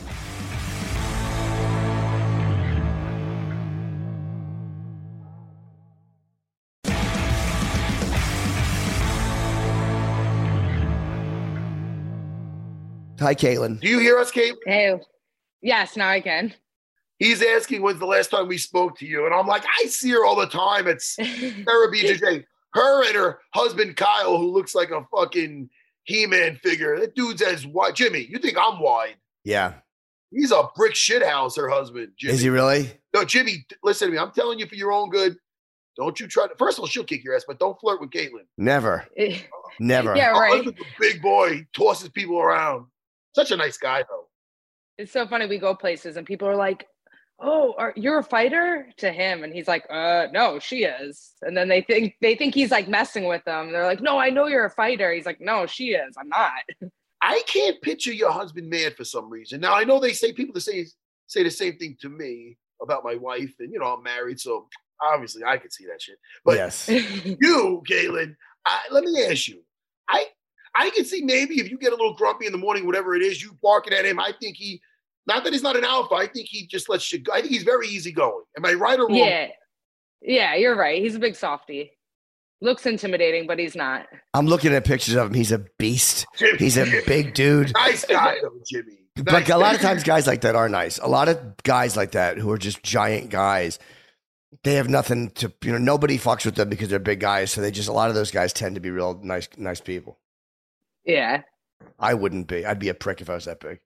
Hi, Caitlin. Do you hear us, Caitlin? Hey, yes, now I can. He's asking when's the last time we spoke to you. And I'm like, I see her all the time. It's Sarah B J J. Her and her husband, Kyle, who looks like a fucking He-Man figure. That dude's as wide. Jimmy, you think I'm wide? Yeah. He's a brick shit house, her husband. Jimmy. Is he really? No, Jimmy, listen to me. I'm telling you for your own good. Don't you try to. First of all, she'll kick your ass, but don't flirt with Caitlin. Never. Never. Yeah, Her right. husband's a big boy. He tosses people around. Such a nice guy, though. It's so funny. We go places and people are like, "Oh, are, you're a fighter?" to him, and he's like, "Uh, no, she is." And then they think they think he's like messing with them. They're like, "No, I know you're a fighter." He's like, "No, she is. I'm not." I can't picture your husband mad for some reason. Now I know they say people to say say the same thing to me about my wife, and you know I'm married, so obviously I could see that shit. But yes. you, Caitlin, I, let me ask you. I I can see maybe if you get a little grumpy in the morning, whatever it is, you barking at him. I think he, not that he's not an alpha. I think he just lets you go. I think he's very easygoing. Am I right or wrong? Yeah, yeah, you're right. He's a big softie. Looks intimidating, but he's not. I'm looking at pictures of him. He's a beast. Jimmy, He's a Jimmy. big dude. Nice guy, though, Jimmy. But Nice a lot of guy. times guys like that are nice. A lot of guys like that who are just giant guys, they have nothing to, you know, nobody fucks with them because they're big guys. So they just, a lot of those guys tend to be real nice, nice people. Yeah. I wouldn't be. I'd be a prick if I was that big.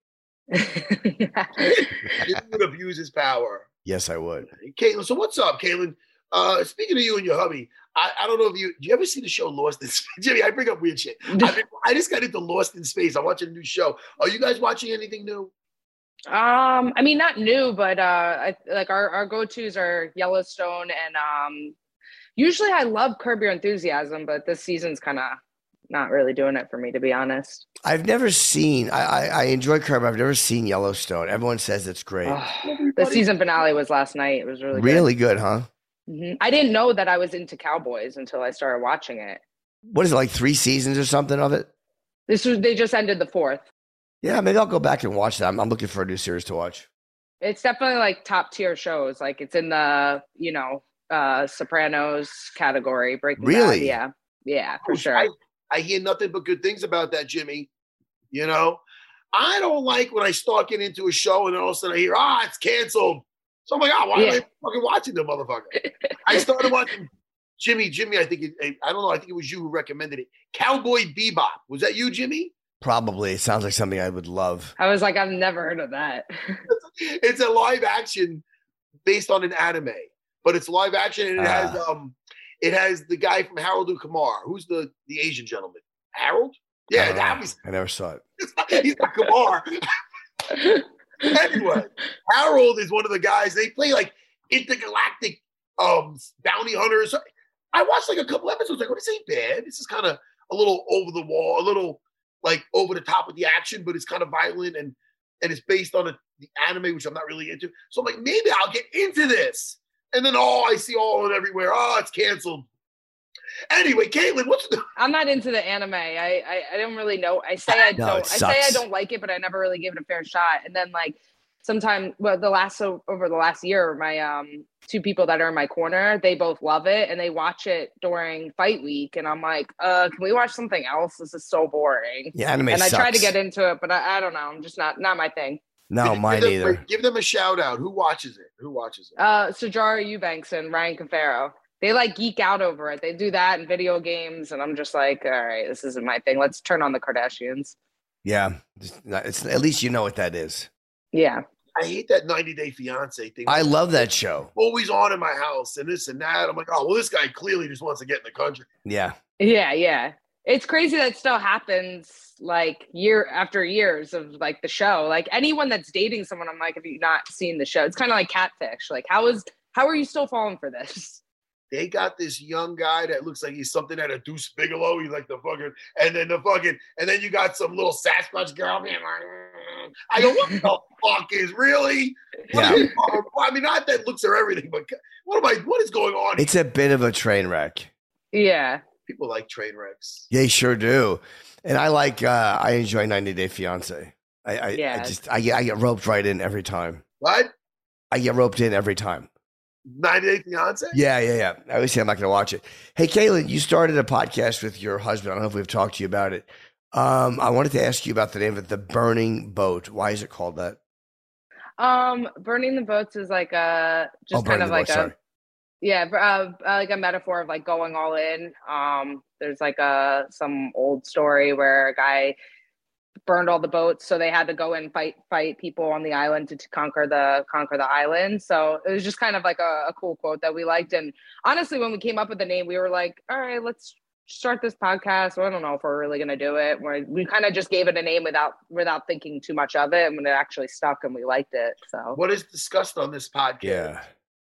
Jimmy would abuse his power. Yes, I would. Caitlin, so what's up, Caitlin? Uh, speaking of you and your hubby, I, I don't know if you, do you ever see the show Lost in Space? Jimmy, I bring up weird shit. I, mean, I just got into Lost in Space. I'm watching a new show. Are you guys watching anything new? Um, I mean, not new, but uh, I, like our, our go-tos are Yellowstone and um, usually I love Curb Your Enthusiasm, but this season's kind of not really doing it for me, to be honest. I've never seen, I, I, I enjoy Curb. I've never seen Yellowstone. Everyone says it's great. Oh, the season finale was last night. It was really good. Really good, huh? Mm-hmm. I didn't know that I was into cowboys until I started watching it. What is it, like three seasons or something of it? This was, they just ended the fourth. Yeah, maybe I'll go back and watch that. I'm, I'm looking for a new series to watch. It's definitely like top tier shows. Like it's in the, you know, uh, Sopranos category. Breaking Really? Bad. Yeah. Yeah, for Oh, sure. I, I hear nothing but good things about that, Jimmy. You know, I don't like when I start getting into a show and then all of a sudden I hear, ah, it's canceled. So I'm like, oh, why Yeah. am I fucking watching the motherfucker? I started watching Jimmy, Jimmy, I think, it, I don't know, I think it was you who recommended it. Cowboy Bebop. Was that you, Jimmy? Probably. It sounds like something I would love. I was like, I've never heard of that. It's a live action based on an anime, but it's live action and it has Ah. um it has the guy from Harold and Kumar. Who's the the Asian gentleman? Harold? I Yeah, don't know. obviously I never saw it. he's not Kumar. Anyway, Harold is one of the guys. They play like intergalactic um bounty hunters. I watched like a couple episodes. Like, oh, this ain't bad. This is kind of a little over the wall, a little like over the top with the action, but it's kind of violent and and it's based on a, the anime, which I'm not really into. So I'm like, maybe I'll get into this. And then oh, I see all and everywhere. Oh, it's canceled. Anyway, Caitlin, what's the I'm not into the anime. I, I I don't really know. I say I No, don't. it I say I sucks. don't like it, but I never really gave it a fair shot. And then like sometime, well, the last so over the last year, my um two people that are in my corner, they both love it and they watch it during fight week. And I'm like, uh, can we watch something else? This is so boring. Yeah, anime and sucks. I tried to get into it, but I, I don't know. I'm just not not my thing. No, give mine them, either. Give them a shout out. Who watches it? Who watches it? Uh, Sajara Eubanks and Ryan Confero. They like geek out over it. They do that in video games, and I'm just like, all right, this isn't my thing. Let's turn on the Kardashians. Yeah. It's, not- it's at least you know what that is. Yeah. I hate that ninety Day Fiance thing. I love that show. Always on in my house and this and that. I'm like, oh, well, this guy clearly just wants to get in the country. Yeah. Yeah, yeah. It's crazy that still happens like year after years of like the show. Like anyone that's dating someone, I'm like, have you not seen the show? It's kind of like Catfish. Like, how is how are you still falling for this? They got this young guy that looks like he's something at a Deuce Bigelow. He's like the fucking, and then the fucking, and then you got some little Sasquatch girl. I go, what the fuck is really? Yeah. What is, I mean, not that looks are everything, but what am I? What is going on? It's a bit of a train wreck. Yeah. People like train wrecks. They sure do. And I like, uh, I enjoy ninety Day Fiance. I, I, Yeah. I just, I get, I get roped right in every time. What? I get roped in every time. ninety Day Fiance? Yeah, yeah, yeah. I always say I'm not going to watch it. Hey, Caitlin, you started a podcast with your husband. I don't know if we've talked to you about it. Um, I wanted to ask you about the name of it, The Burning Boat. Why is it called that? Um, burning the boats is like a just Oh, kind Burning of the like Boat, a sorry. yeah, uh, like a metaphor of like going all in. Um, there's like a some old story where a guy burned all the boats, so they had to go and fight fight people on the island to, to conquer the conquer the island. So it was just kind of like a, a cool quote that we liked. And honestly, when we came up with the name, we were like, all right, let's start this podcast. Well, I don't know if we're really gonna do it. We're, we kind of just gave it a name without without thinking too much of it, and when it actually stuck and we liked it. So What is discussed on this podcast? Yeah.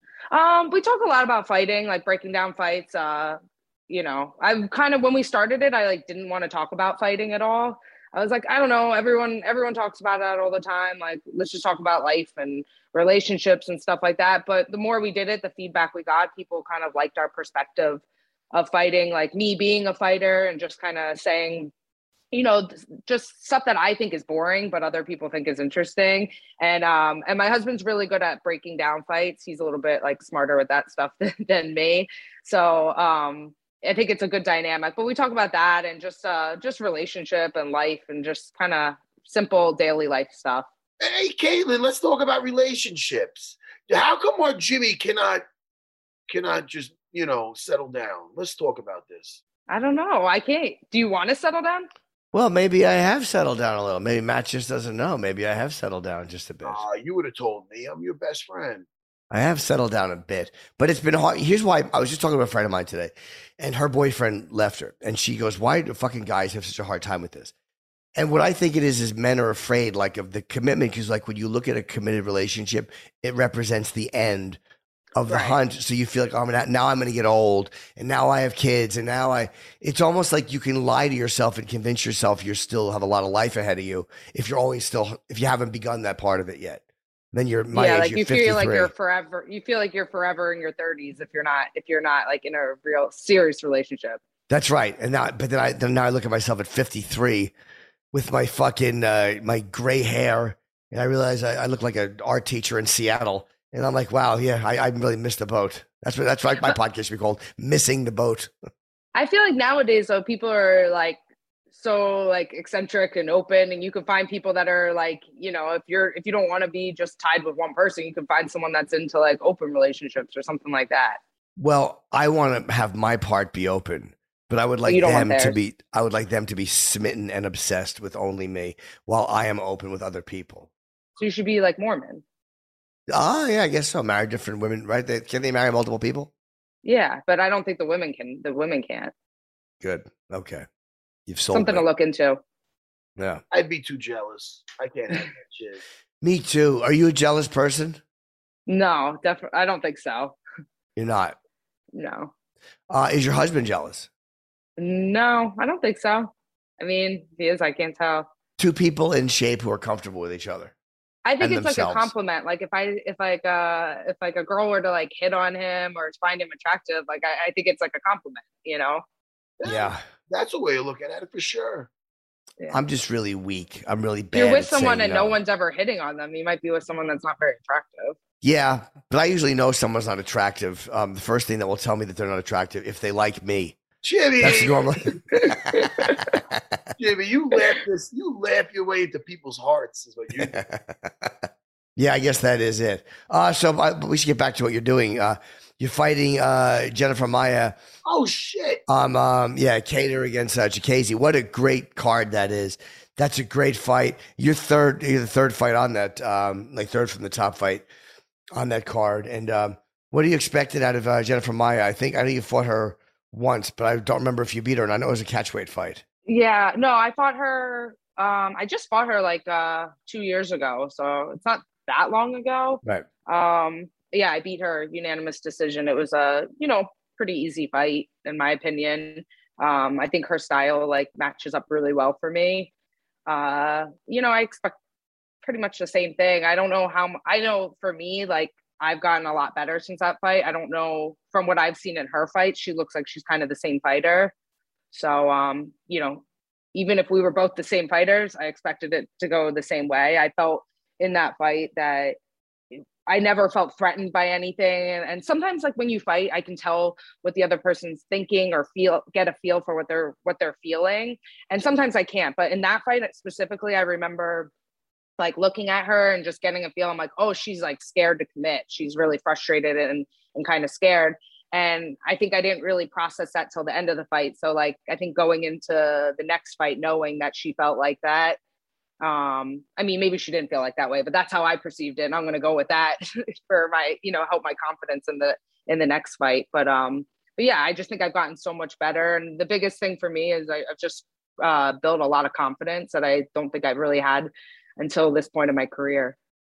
um, we talk a lot about fighting, like breaking down fights. Uh, you know, I kind of when we started it, I like didn't want to talk about fighting at all. I was like, I don't know, everyone everyone talks about that all the time. Like, let's just talk about life and relationships and stuff like that. But the more we did it, the feedback we got, people kind of liked our perspective of fighting, like me being a fighter and just kind of saying, you know, just stuff that I think is boring, but other people think is interesting. And um, and my husband's really good at breaking down fights. He's a little bit like smarter with that stuff than, than me. So um, I think it's a good dynamic. But we talk about that and just uh, just relationship and life and just kind of simple daily life stuff. Hey, Caitlin, let's talk about relationships. How come our Jimmy cannot cannot just, you know, settle down? Let's talk about this. I don't know. I can't. Do you want to settle down? Well, maybe I have settled down a little. Maybe Matt just doesn't know. Maybe I have settled down just a bit. Ah, you would have told me. I'm your best friend. I have settled down a bit, but it's been hard. Here's why. I was just talking to a friend of mine today, and her boyfriend left her, and she goes, "Why do fucking guys have such a hard time with this?" And what I think it is is men are afraid, like, of the commitment, because like when you look at a committed relationship, it represents the end of the Right. hunt. So you feel like, oh, I'm gonna, now I'm going to get old, and now I have kids, and now I. It's almost like you can lie to yourself and convince yourself you still have a lot of life ahead of you if you're always still if you haven't begun that part of it yet. Then you're my yeah, age, like you're you feel like fifty-three. you're forever. You feel like you're forever in your thirties if you're not if you're not like in a real serious relationship. That's right. And now, but then I then now I look at myself at fifty-three with my fucking uh, my gray hair, and I realize I, I look like an art teacher in Seattle. And I'm like, wow, yeah, I, I really missed the boat. That's what that's right. My podcast should be called "Missing the Boat." I feel like nowadays, though, people are like so like eccentric and open, and you can find people that are like, you know, if you're if you don't want to be just tied with one person, you can find someone that's into like open relationships or something like that. Well, I want to have my part be open, but I would like You don't want them to theirs. be. I would like them to be smitten and obsessed with only me, while I am open with other people. So you should be like Mormon. Ah, yeah, I guess so. Marry different women, right? They, can they marry multiple people? Yeah, but I don't think the women can. The women can't. Good. Okay. You've sold Something me. to look into. Yeah. I'd be too jealous. I can't have that shit. Me too. Are you a jealous person? No, definitely. I don't think so. You're not. No, Uh, is your husband jealous? no, I don't think so. I mean, if he is. I can't tell. Two people in shape who are comfortable with each other. I think And it's like themselves. a compliment. Like if I if like uh if like a girl were to like hit on him or find him attractive, like I, I think it's like a compliment, you know? Yeah. That's a way of looking at it for sure. Yeah. I'm just really weak. I'm really If bad. you're with at someone saying and no no. one's ever hitting on them, you might be with someone that's not very attractive. Yeah, but I usually know someone's not attractive. Um, the first thing that will tell me that they're not attractive if they like me. Jimmy, That's normal. Jimmy, you laugh this. You laugh your way into people's hearts. Is what you do. Yeah, I guess that is it. Uh, so uh, but we should get back to what you're doing. Uh, you're fighting uh, Jennifer Maya. Oh shit! Um, um, yeah, Cater against uh, Chikaze. What a great card that is. That's a great fight. Your third, you're the third fight on that, um, like third from the top fight on that card. And um, what do you expected out of uh, Jennifer Maia? I think I know you fought her once, but I don't remember if you beat her. And I know it was a catchweight fight. Yeah, no, I fought her. Um, I just fought her like uh, two years ago, so it's not that long ago. Right. Um, yeah, I beat her unanimous decision. It was a you know pretty easy fight in my opinion. Um, I think her style like matches up really well for me. Uh, you know, I expect pretty much the same thing. I don't know how, I know for me, like I've gotten a lot better since that fight. I don't know from what I've seen in her fight, she looks like she's kind of the same fighter. So, um, you know, even if we were both the same fighters, I expected it to go the same way. I felt in that fight that I never felt threatened by anything. And, and sometimes like when you fight, I can tell what the other person's thinking or feel, get a feel for what they're, what they're feeling. And sometimes I can't, but in that fight specifically, I remember like looking at her and just getting a feel. I'm like, oh, she's like scared to commit. She's really frustrated and, and kind of scared. And I think I didn't really process that till the end of the fight. So like, I think going into the next fight, knowing that she felt like that, Um, I mean, maybe she didn't feel like that way, but that's how I perceived it. And I'm going to go with that for my, you know, help my confidence in the, in the next fight. But, um, but yeah, I just think I've gotten so much better. And the biggest thing for me is I, I've just, uh, built a lot of confidence that I don't think I've really had until this point in my career.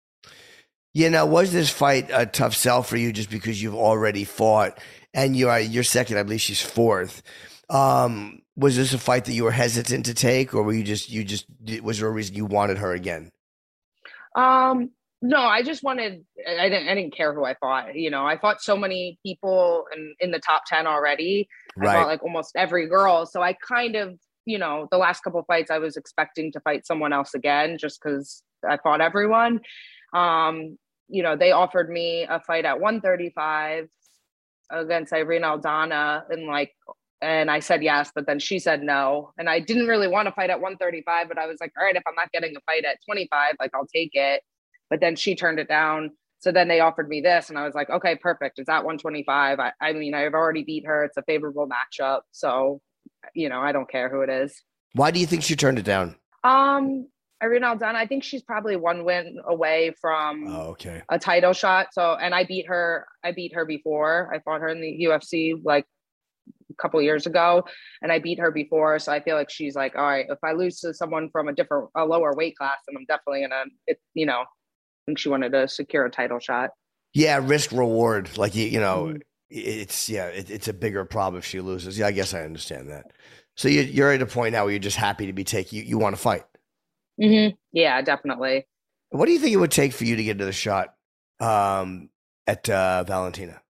You know, was this fight a tough sell for you just because you've already fought and you are, you're second, I believe she's fourth. Um, was this a fight that you were hesitant to take, or were you just, you just, was there a reason you wanted her again? Um, no, I just wanted, I didn't, I didn't care who I fought. You know, I fought so many people in, in the top ten already. Right. I fought like almost every girl. So I kind of, you know, the last couple of fights I was expecting to fight someone else again, just cause I fought everyone. Um, you know, they offered me a fight at one thirty-five against Irene Aldana and like, and I said yes, but then she said no. And I didn't really want to fight at one thirty-five, but I was like, all right, if I'm not getting a fight at twenty-five, like I'll take it. But then she turned it down. So then they offered me this and I was like, okay, perfect. It's at one twenty-five. I, I mean, I've already beat her. It's a favorable matchup. So, you know, I don't care who it is. Why do you think she turned it down? Um, Irene Aldana, I think she's probably one win away from oh, okay. a title shot. So, and I beat her, I beat her before. I fought her in the U F C like a couple of years ago and I beat her before. So I feel like she's like, all right, if I lose to someone from a different, a lower weight class, then I'm definitely gonna, it, you know, I think she wanted to secure a title shot. Yeah. Risk reward. Like, you, you know, Mm-hmm. it's, yeah, it, it's a bigger problem if she loses. Yeah. I guess I understand that. So you, you're at a point now where you're just happy to be taking, you, you want to fight. Mm-hmm. Yeah, definitely. What do you think it would take for you to get to the shot um, at uh, Valentina?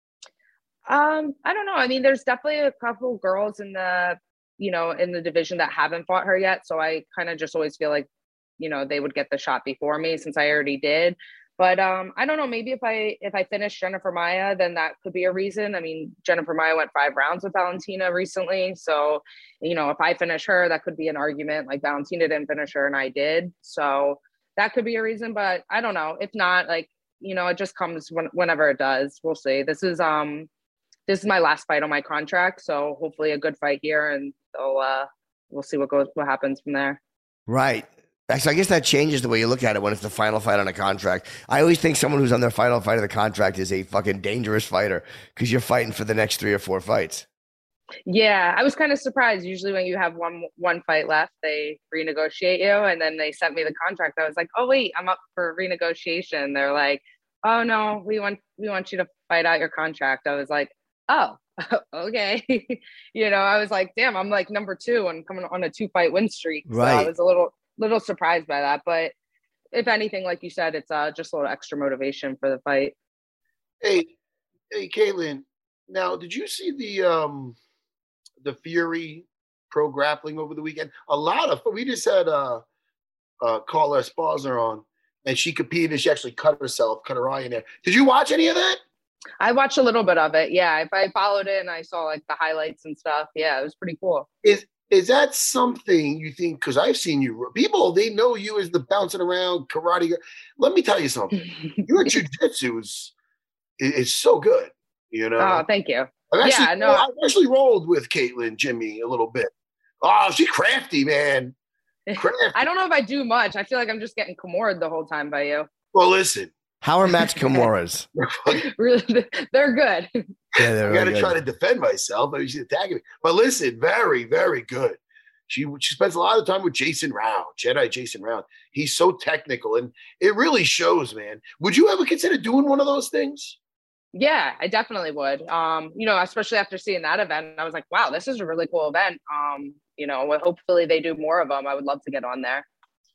Um, I don't know. I mean, there's definitely a couple girls in the, you know, in the division that haven't fought her yet. So I kind of just always feel like, you know, they would get the shot before me since I already did. But um, I don't know, maybe if I, if I finish Jennifer Maia, then that could be a reason. I mean, Jennifer Maia went five rounds with Valentina recently. So, you know, if I finish her, that could be an argument. Like Valentina didn't finish her and I did. So that could be a reason, but I don't know. If not, like, you know, it just comes when, whenever it does. We'll see. This is, um, this is my last fight on my contract. So hopefully a good fight here and they'll, uh, we'll see what goes, what happens from there. Right. So I guess that changes the way you look at it when it's the final fight on a contract. I always think someone who's on their final fight of the contract is a fucking dangerous fighter because you're fighting for the next three or four fights. Yeah, I was kind of surprised. Usually when you have one one fight left, they renegotiate you. And then they sent me the contract. I was like, oh, wait, I'm up for renegotiation. They're like, oh, no, we want we want you to fight out your contract. I was like, oh, okay. You know, I was like, damn, I'm like number two and coming on a two fight win streak. Right. So I was a little little surprised by that. But if anything, like you said, it's uh, just a little extra motivation for the fight. Hey, hey, Caitlin. Now, did you see the um, the Fury Pro Grappling over the weekend? A lot of we just had uh, uh, Carla Esparza on, and she competed. And she actually cut herself, cut her eye in there. Did you watch any of that? I watched a little bit of it. Yeah, if I followed it and I saw like the highlights and stuff. Yeah, it was pretty cool. Is is that something you think? Because I've seen you people, they know you as the bouncing around karate guy. Let me tell you something. Your jiu-jitsu is is so good. You know. Oh, thank you. I've actually, yeah, no, I've actually rolled with Caitlin, Jimmy, a little bit. Oh, she's crafty, man. I don't know if I do much. I feel like I'm just getting Kimura the whole time by you. Well, listen. How are Matt's Kimuras? Really, they're good. Yeah, they're I got to really try to good. defend myself. Maybe she's attacking me. But listen, very, very good. She she spends a lot of time with Jason Round, Jedi Jason Round. He's so technical, and it really shows, man. Would you ever consider doing one of those things? Yeah, I definitely would. Um, you know, especially after seeing that event, I was like, wow, this is a really cool event. Um, you know, well, hopefully they do more of them. I would love to get on there.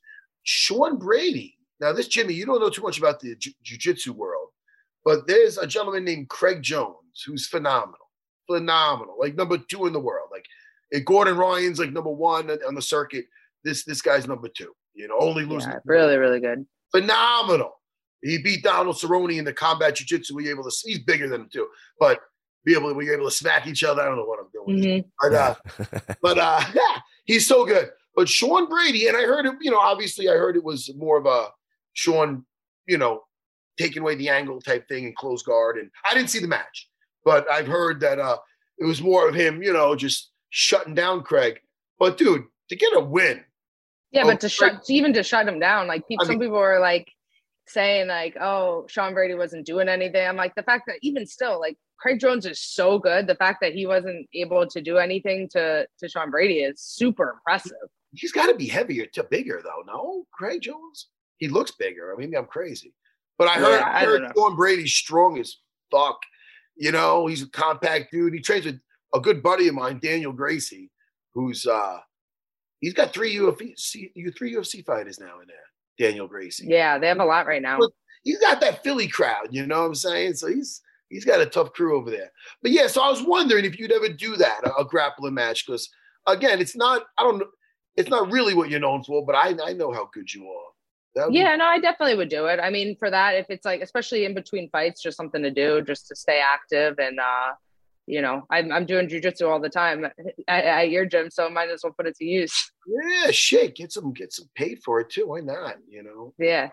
Sean Brady. Now, this, Jimmy, you don't know too much about the jiu- jiu-jitsu world, but there's a gentleman named Craig Jones who's phenomenal, phenomenal, like number two in the world. Like if Gordon Ryan's like number one on the circuit, this this guy's number two. You know, only losing. Yeah, really, really good. Phenomenal. He beat Donald Cerrone in the combat jiu-jitsu. We able to. He's bigger than him too, but be able to we able to smack each other. I don't know what I'm doing, Mm-hmm. but uh, but uh, yeah, he's so good. But Sean Brady, and I heard it. You know, obviously, I heard it was more of a Sean, you know, taking away the angle type thing and close guard. And I didn't see the match, but I've heard that uh, it was more of him, you know, just shutting down Craig. But dude, to get a win. Yeah, oh, but to shut, even to shut him down, like people, I mean, some people were like saying like, oh, Sean Brady wasn't doing anything. I'm like, the fact that even still, like Craig Jones is so good. The fact that he wasn't able to do anything to, to Sean Brady is super impressive. He's got to be heavier to bigger though. No, Craig Jones. He looks bigger. I mean, I'm crazy. But I heard, Yeah, I I heard don't know. Sean Brady's strong as fuck. You know, he's a compact dude. He trains with a good buddy of mine, Daniel Gracie, who's uh he's got three U F C three U F C fighters now in there. Daniel Gracie. Yeah, they have a lot right now. But he's got that Philly crowd, you know what I'm saying? So he's he's got a tough crew over there. But yeah, so I was wondering if you'd ever do that, a, a grappling match, because again, it's not, I don't know, it's not really what you're known for, but I I know how good you are. That Yeah, no, I definitely would do it. I mean, for that, if it's like, especially in between fights, just something to do, just to stay active. And, uh, you know, I'm, I'm doing jujitsu all the time at, at your gym, so I might as well put it to use. Yeah, shit, get some get some paid for it too. Why not? You know. Yeah.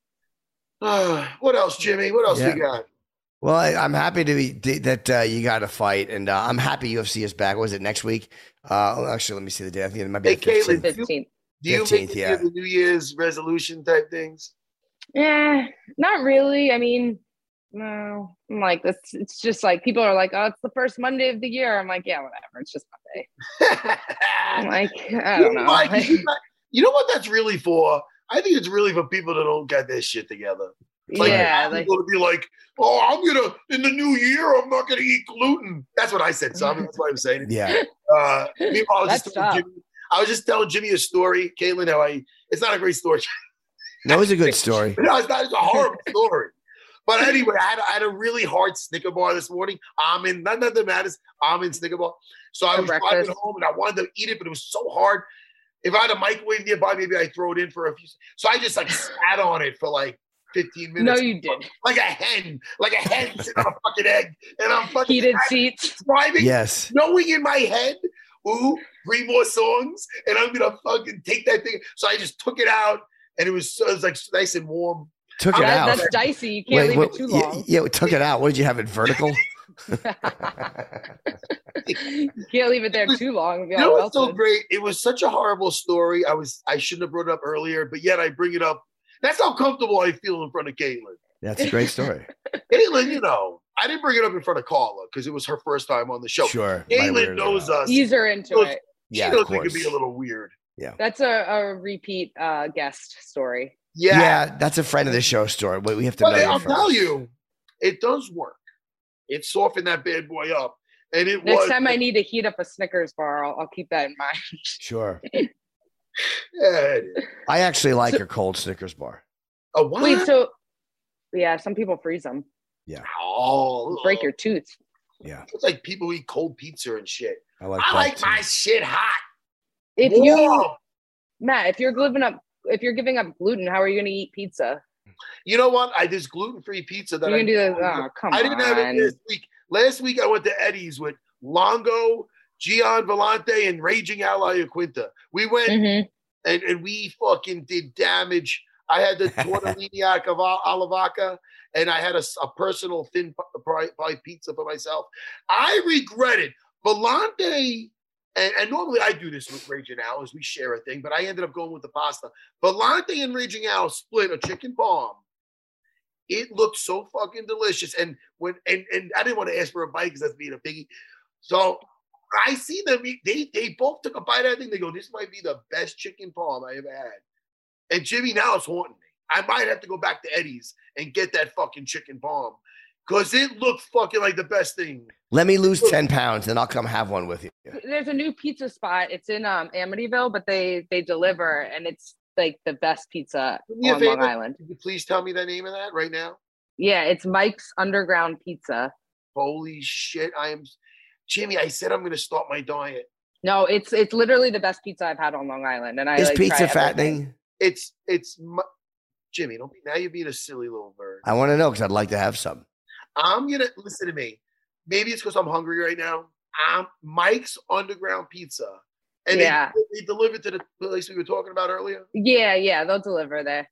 Uh, what else, Jimmy? What else Yeah. we got? Well, I, I'm happy to be that uh, you got a fight, and uh, I'm happy U F C is back. Was it next week? Uh, oh, actually, let me see the day. I think it might be Hey, the fifteenth. Caitlin, fifteenth. Do you fifteenth, make yeah. any of the New Year's resolution type things? Yeah, not really. I mean, no, I'm like, it's, it's just like, people are like, oh, it's the first Monday of the year. I'm like, yeah, whatever. It's just Monday. I'm like, I You don't know, know. Mike, you know- you know what that's really for? I think it's really for people that don't get their shit together. Like, yeah, like, people to be like, oh, I'm gonna in the new year, I'm not gonna eat gluten. That's what I said, son. That's what I'm saying. Yeah. Uh, meanwhile, I was, just That's telling tough. Jimmy, I was just telling Jimmy a story, Caitlin. How I it's not a great story. That was a good story. No, it's not. It's a horrible story. But anyway, I had, I had a really hard Snicker bar this morning. Almond, none of the matters. Almond Snicker bar. So I For was driving breakfast. home and I wanted to eat it, but it was so hard. If I had a microwave nearby, maybe I'd throw it in for a few. So I just like sat on it for like fifteen minutes. no, you did. Like a hen, like a hen sitting on a fucking egg, and I'm fucking Heated seats. driving, Yes. knowing in my head, ooh, three more songs, and I'm gonna fucking take that thing. So I just took it out, and it was, so, it was like nice and warm. Took it That, out. that's dicey. You can't leave what- it too yeah, long. Yeah, we took it out. What did you have it vertical? You can't leave it there too long. It'll be You know all what's so melted. great? It was such a horrible story. I was I shouldn't have brought it up earlier, but yet I bring it up. That's how comfortable I feel in front of Caitlin. That's a great story. Caitlin, you know, I didn't bring it up in front of Carla because it was her first time on the show. Sure. Might Caitlin weird knows her out. us. Ease her into Knows- it. She Yeah, knows of we could course. be a little weird. That's a, a repeat uh, guest story. Yeah. Yeah, that's a friend of the show story. We we have to But know you I'll first. tell you, it does work. It softened that bad boy up. And it Next was time I need to heat up a Snickers bar, I'll, I'll keep that in mind. Sure. yeah, it is. I actually like your cold Snickers bar. A what? Wait, so yeah, some people freeze them. oh, Break your tooth. Yeah, It's like people who eat cold pizza and shit. I like I that like too. my shit hot. If you, Warm. Matt, if you're giving up, if you're giving up gluten, how are you going to eat pizza? You know what? I there's gluten-free pizza that You're I going to do this? Oh, come I on. didn't have it this week. Last week I went to Eddie's with Longo, Gian Vellante, and Raging Ally Quinta. We went Mhm. and, and we fucking did damage. I had the tortellini of alla vaca, and I had a, a personal thin pie, pie pizza for myself. I regret it. Vellante And, and normally I do this with Raging Al, as we share a thing, but I ended up going with the pasta. Volante and Raging Al split a chicken palm. It looked so fucking delicious. And when and, and I didn't want to ask for a bite because that's being a piggy. So I see them eat, they they both took a bite of that thing. They go, this might be the best chicken palm I ever had. And Jimmy now is haunting me. I might have to go back to Eddie's and get that fucking chicken palm. Because it looked fucking like the best thing. Let me lose ten pounds, then I'll come have one with you. There's a new pizza spot. It's in um, Amityville, but they they deliver, and it's like the best pizza on Long Island. Could you please tell me the name of that right now? Yeah, it's Mike's Underground Pizza. Holy shit. I am Jimmy, I said I'm going to start my diet. No, it's it's literally the best pizza I've had on Long Island. And I Is like, pizza try fattening? It's, it's, Jimmy, don't be, now you're being a silly little bird. I want to know because I'd like to have some. I'm going to, listen to me. Maybe it's because I'm hungry right now. Um, Mike's Underground Pizza. And yeah. they, they delivered to the place we were talking about earlier? Yeah, yeah, they'll deliver there.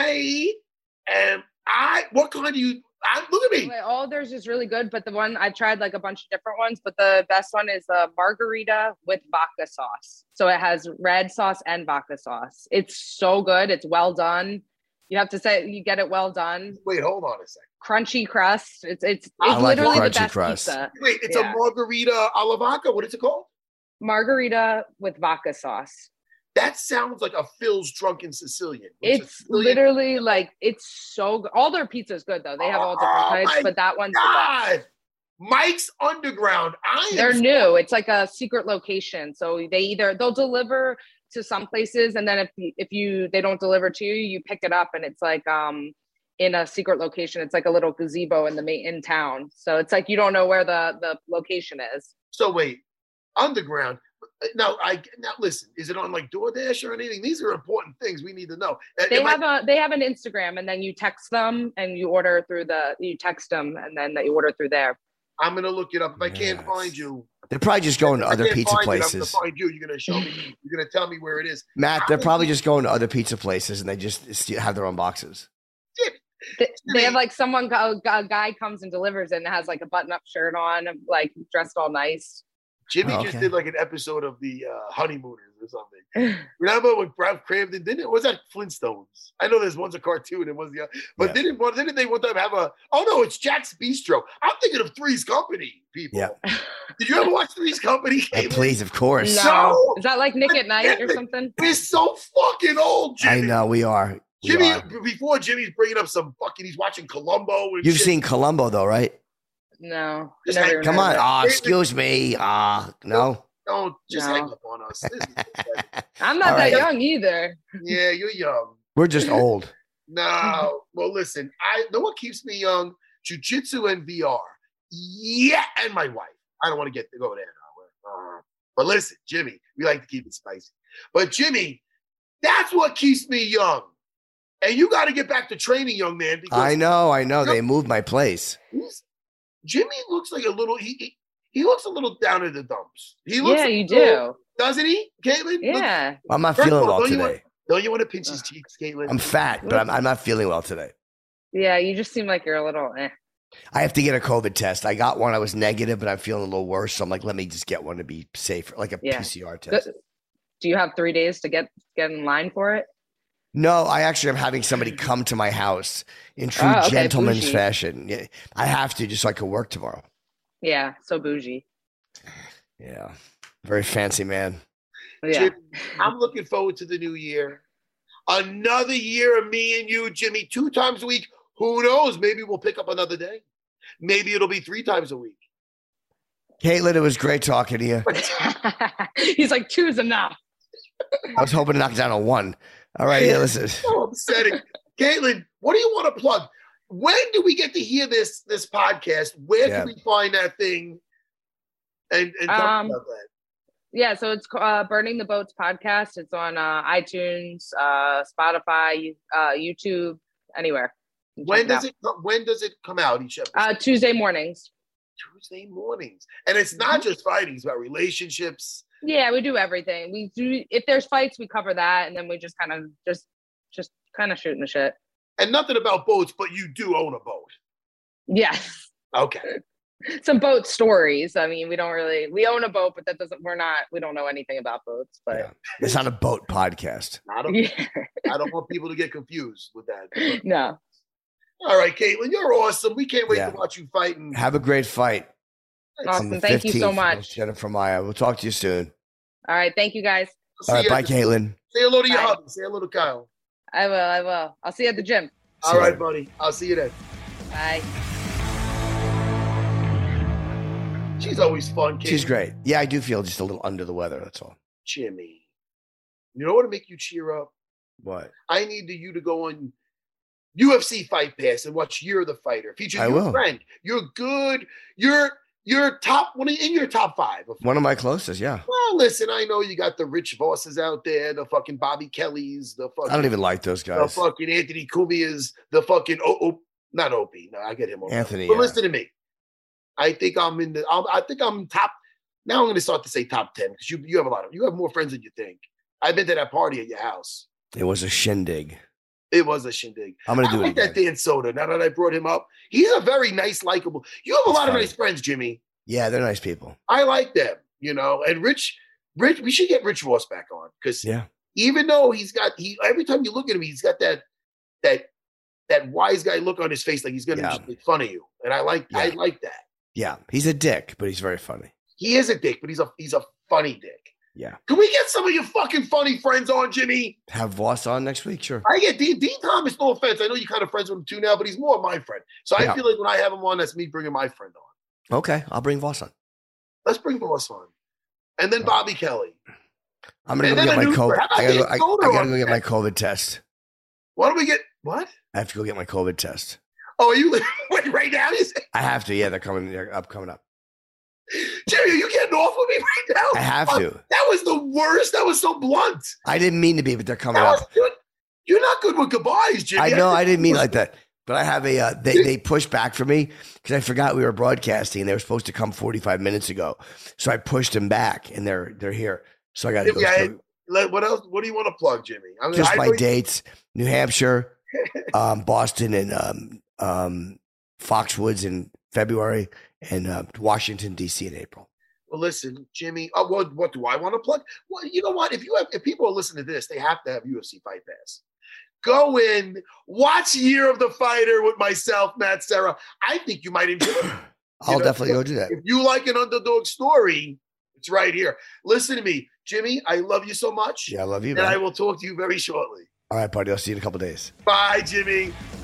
I am, I, what kind do you, I, look at me. All of theirs is really good, but the one, I tried like a bunch of different ones, but the best one is the margarita with vodka sauce. So it has red sauce and vodka sauce. It's so good. It's well done. You have to say you get it well done. Wait, hold on a second. Crunchy crust. It's it's it's I like literally the crunchy best crust. pizza. Wait, it's Yeah. a margarita alla vodka. What is it called? Margarita with vodka sauce. That sounds like a Phil's Drunken Sicilian. which is It's Sicilian. literally like it's so good. All their pizza is good though. They have all different Oh, types, my but that one's the best. God, Mike's Underground. I am They're so- new. It's like a secret location. So they either they'll deliver to some places, and then if you, if you they don't deliver to you, you pick it up, and it's like um in a secret location. It's like a little gazebo in the main in town. So it's like you don't know where the the location is. So wait, Underground. Now I now listen. Is it on like DoorDash or anything? These are important things we need to know. Uh, They am I- have a they have an Instagram, and then you text them, and you order through the you text them, and then you order through there. I'm gonna look it up. If I can't Yes. find you, They're probably just going to if I other can't pizza find it, I'm places. gonna find you. You're gonna show me. You're gonna tell me where it is. Matt, they're probably just going to other pizza places and they just st- have their own boxes. They, they have like someone go, a guy comes and delivers it and has like a button up shirt on, like dressed all nice. Jimmy Oh, just okay. did like an episode of the uh, Honeymooners or something. Remember when Ralph Cramden didn't it? Was that Flintstones? I know there's one's a cartoon and one's the other. But Yeah. didn't one didn't they one time have a oh no, it's Jack's Bistro. I'm thinking of Three's Company, people. Yeah. Did you ever watch Three's Company? Uh, please, of course. No, So- is that like Nick at Night or something? We're so fucking old, Jimmy. I know we are. We Jimmy, are. b- before Jimmy's bringing up some fucking, he's watching Columbo. And You've shit. seen Columbo though, right? No, Just never hang- even Come heard on. of it. Ah, excuse me. Ah, no. Don't just No. hang up on us. This is pathetic. I'm not All that right. young either. Yeah, you're young. We're just old. No. Well, listen, I know what keeps me young: jiu-jitsu and V R. Yeah, and my wife. I don't want to get to go there. Uh, But listen, Jimmy, we like to keep it spicy. But Jimmy, that's what keeps me young. And you got to get back to training, young man. Because I know, I know. They moved my place. he's- Jimmy looks like a little. He, he he looks a little down in the dumps. He looks. Yeah, a you little- do. doesn't he, Caitlin? Look- Yeah. I'm not First of feeling all, well don't you today. want- Don't you want to pinch his cheeks, Caitlin? I'm fat, but I'm, I'm not feeling well today. Yeah, you just seem like you're a little eh. I have to get a COVID test. I got one. I was negative, but I'm feeling a little worse. So I'm like, let me just get one to be safer, like a Yeah. P C R Good. test. Do you have three days to get get in line for it? No, I actually am having somebody come to my house in true Oh, okay, gentleman's bougie. fashion. Yeah, I have to just so I can work tomorrow. Yeah, so bougie. Yeah, very fancy man. Yeah. Jim, I'm looking forward to the new year. Another year of me and you, Jimmy, two times a week. Who knows? Maybe we'll pick up another day. Maybe it'll be three times a week. Caitlin, it was great talking to you. He's like, two's enough. I was hoping to knock down a one. All right, yeah, listen. So upsetting. Caitlin, what do you want to plug? When do we get to hear this this podcast? Where Yeah. can we find that thing? And, and talk Um, about that. Yeah, so it's uh, Burning the Boats podcast. It's on uh, iTunes, uh, Spotify, uh, YouTube, anywhere. You can When check does out. it come, when does it come out each episode? Uh, Tuesday mornings. Tuesday mornings. And it's not just fighting, it's about relationships. Yeah, we do everything. We do if there's fights, we cover that, and then we just kind of just just kind of shooting the shit. And nothing about boats, but you do own a boat. Yes. Okay. some boat stories. I mean, we don't really, we own a boat, but that doesn't, we're not, we don't know anything about boats, but Yeah. It's not a boat podcast. I don't, yeah. I don't want people to get confused with that. No. All right, Caitlin, you're awesome. We can't wait Yeah. to watch you fight. And Have a great fight. on Awesome. the Thank you so fifteenth much. against Jennifer Maia. We'll talk to you soon. All right. Thank you guys. See All right, you bye, at the- Caitlin. Say hello to your Bye. hubby. Say hello to Kyle. I will. I will. I'll see you at the gym. See All you right, later. buddy. I'll see you then. Bye. She's always fun, Caitlin. She's great. Yeah, I do feel just a little under the weather. That's all. Jimmy. You know what to make you cheer up? What? I need you to go on U F C Fight Pass and watch Year of the Fighter. Feature I your will. friend. You're good. You're you're top one in your top five. One of my closest, yeah. Well, listen, I know you got the Rich Vosses out there, the fucking Bobby Kellys, the fucking I don't even like those the guys. fucking Anthony Cumias, the fucking oh, oh not Opie. No, I get him. Over. Anthony, But yeah. listen to me. I think I'm in the. I'm, I think I'm top. Now I'm going to start to say top ten because you you have a lot of you have more friends than you think. I've been to that party at your house. It was a shindig. It was a shindig. I'm gonna I do it like that again. Dan Soda. Now that I brought him up, he's a very nice, likable. You have a He's lot of funny. nice friends, Jimmy. Yeah, they're nice people. I like them. You know, and Rich, Rich, we should get Rich Ross back on because Yeah. even though he's got he every time you look at him, he's got that that that wise guy look on his face, like he's going to Yeah. just make fun of you. And I like I Yeah. like that. Yeah. He's a dick, but he's very funny. He is a dick, but he's a he's a funny dick. Yeah. Can we get some of your fucking funny friends on, Jimmy? Have Voss on next week, sure. I get Dean, Dean Thomas, no offense. I know you're kind of friends with him too now, but he's more my friend. So I Yeah. feel like when I have him on, that's me bringing my friend on. Okay, I'll bring Voss on. Let's bring Boss on. And then Bobby Kelly. I'm gonna And go then get a my new- COVID. how about I gotta, go, Dan I, Soder I gotta on go get that? my COVID test. Why don't we get what? I have to go get my COVID test. Oh, are you wait right now? You say, I have to. Yeah, they're coming. They're up, coming up. Jimmy, are you getting off with me right now? I have Oh, to. That was the worst. That was so blunt. I didn't mean to be, but they're coming That up. was good. You're not good with goodbyes, Jimmy. I know I didn't mean was- like that, but I have a. Uh, they they pushed back for me because I forgot we were broadcasting. They were supposed to come forty-five minutes ago, so I pushed them back, and they're they're here. So I got to go. Yeah, through Let- What else? What do you want to plug, Jimmy? I mean, just I my know you- dates: New Hampshire, um, Boston, and um, um, Foxwoods in February, and uh, Washington D C in April. Well, listen, Jimmy. Uh, what what do I want to plug? Well, you know what? If you have, if people are listening to this, they have to have U F C Fight Pass. Go in, watch Year of the Fighter with myself, Matt Serra. I think you might enjoy it. I'll know, definitely go do that. If you like an underdog story, it's right here. Listen to me, Jimmy. I love you so much, Yeah, I love you, and I man. will talk to you very shortly. All right, buddy. I'll see you in a couple days. Bye, Jimmy.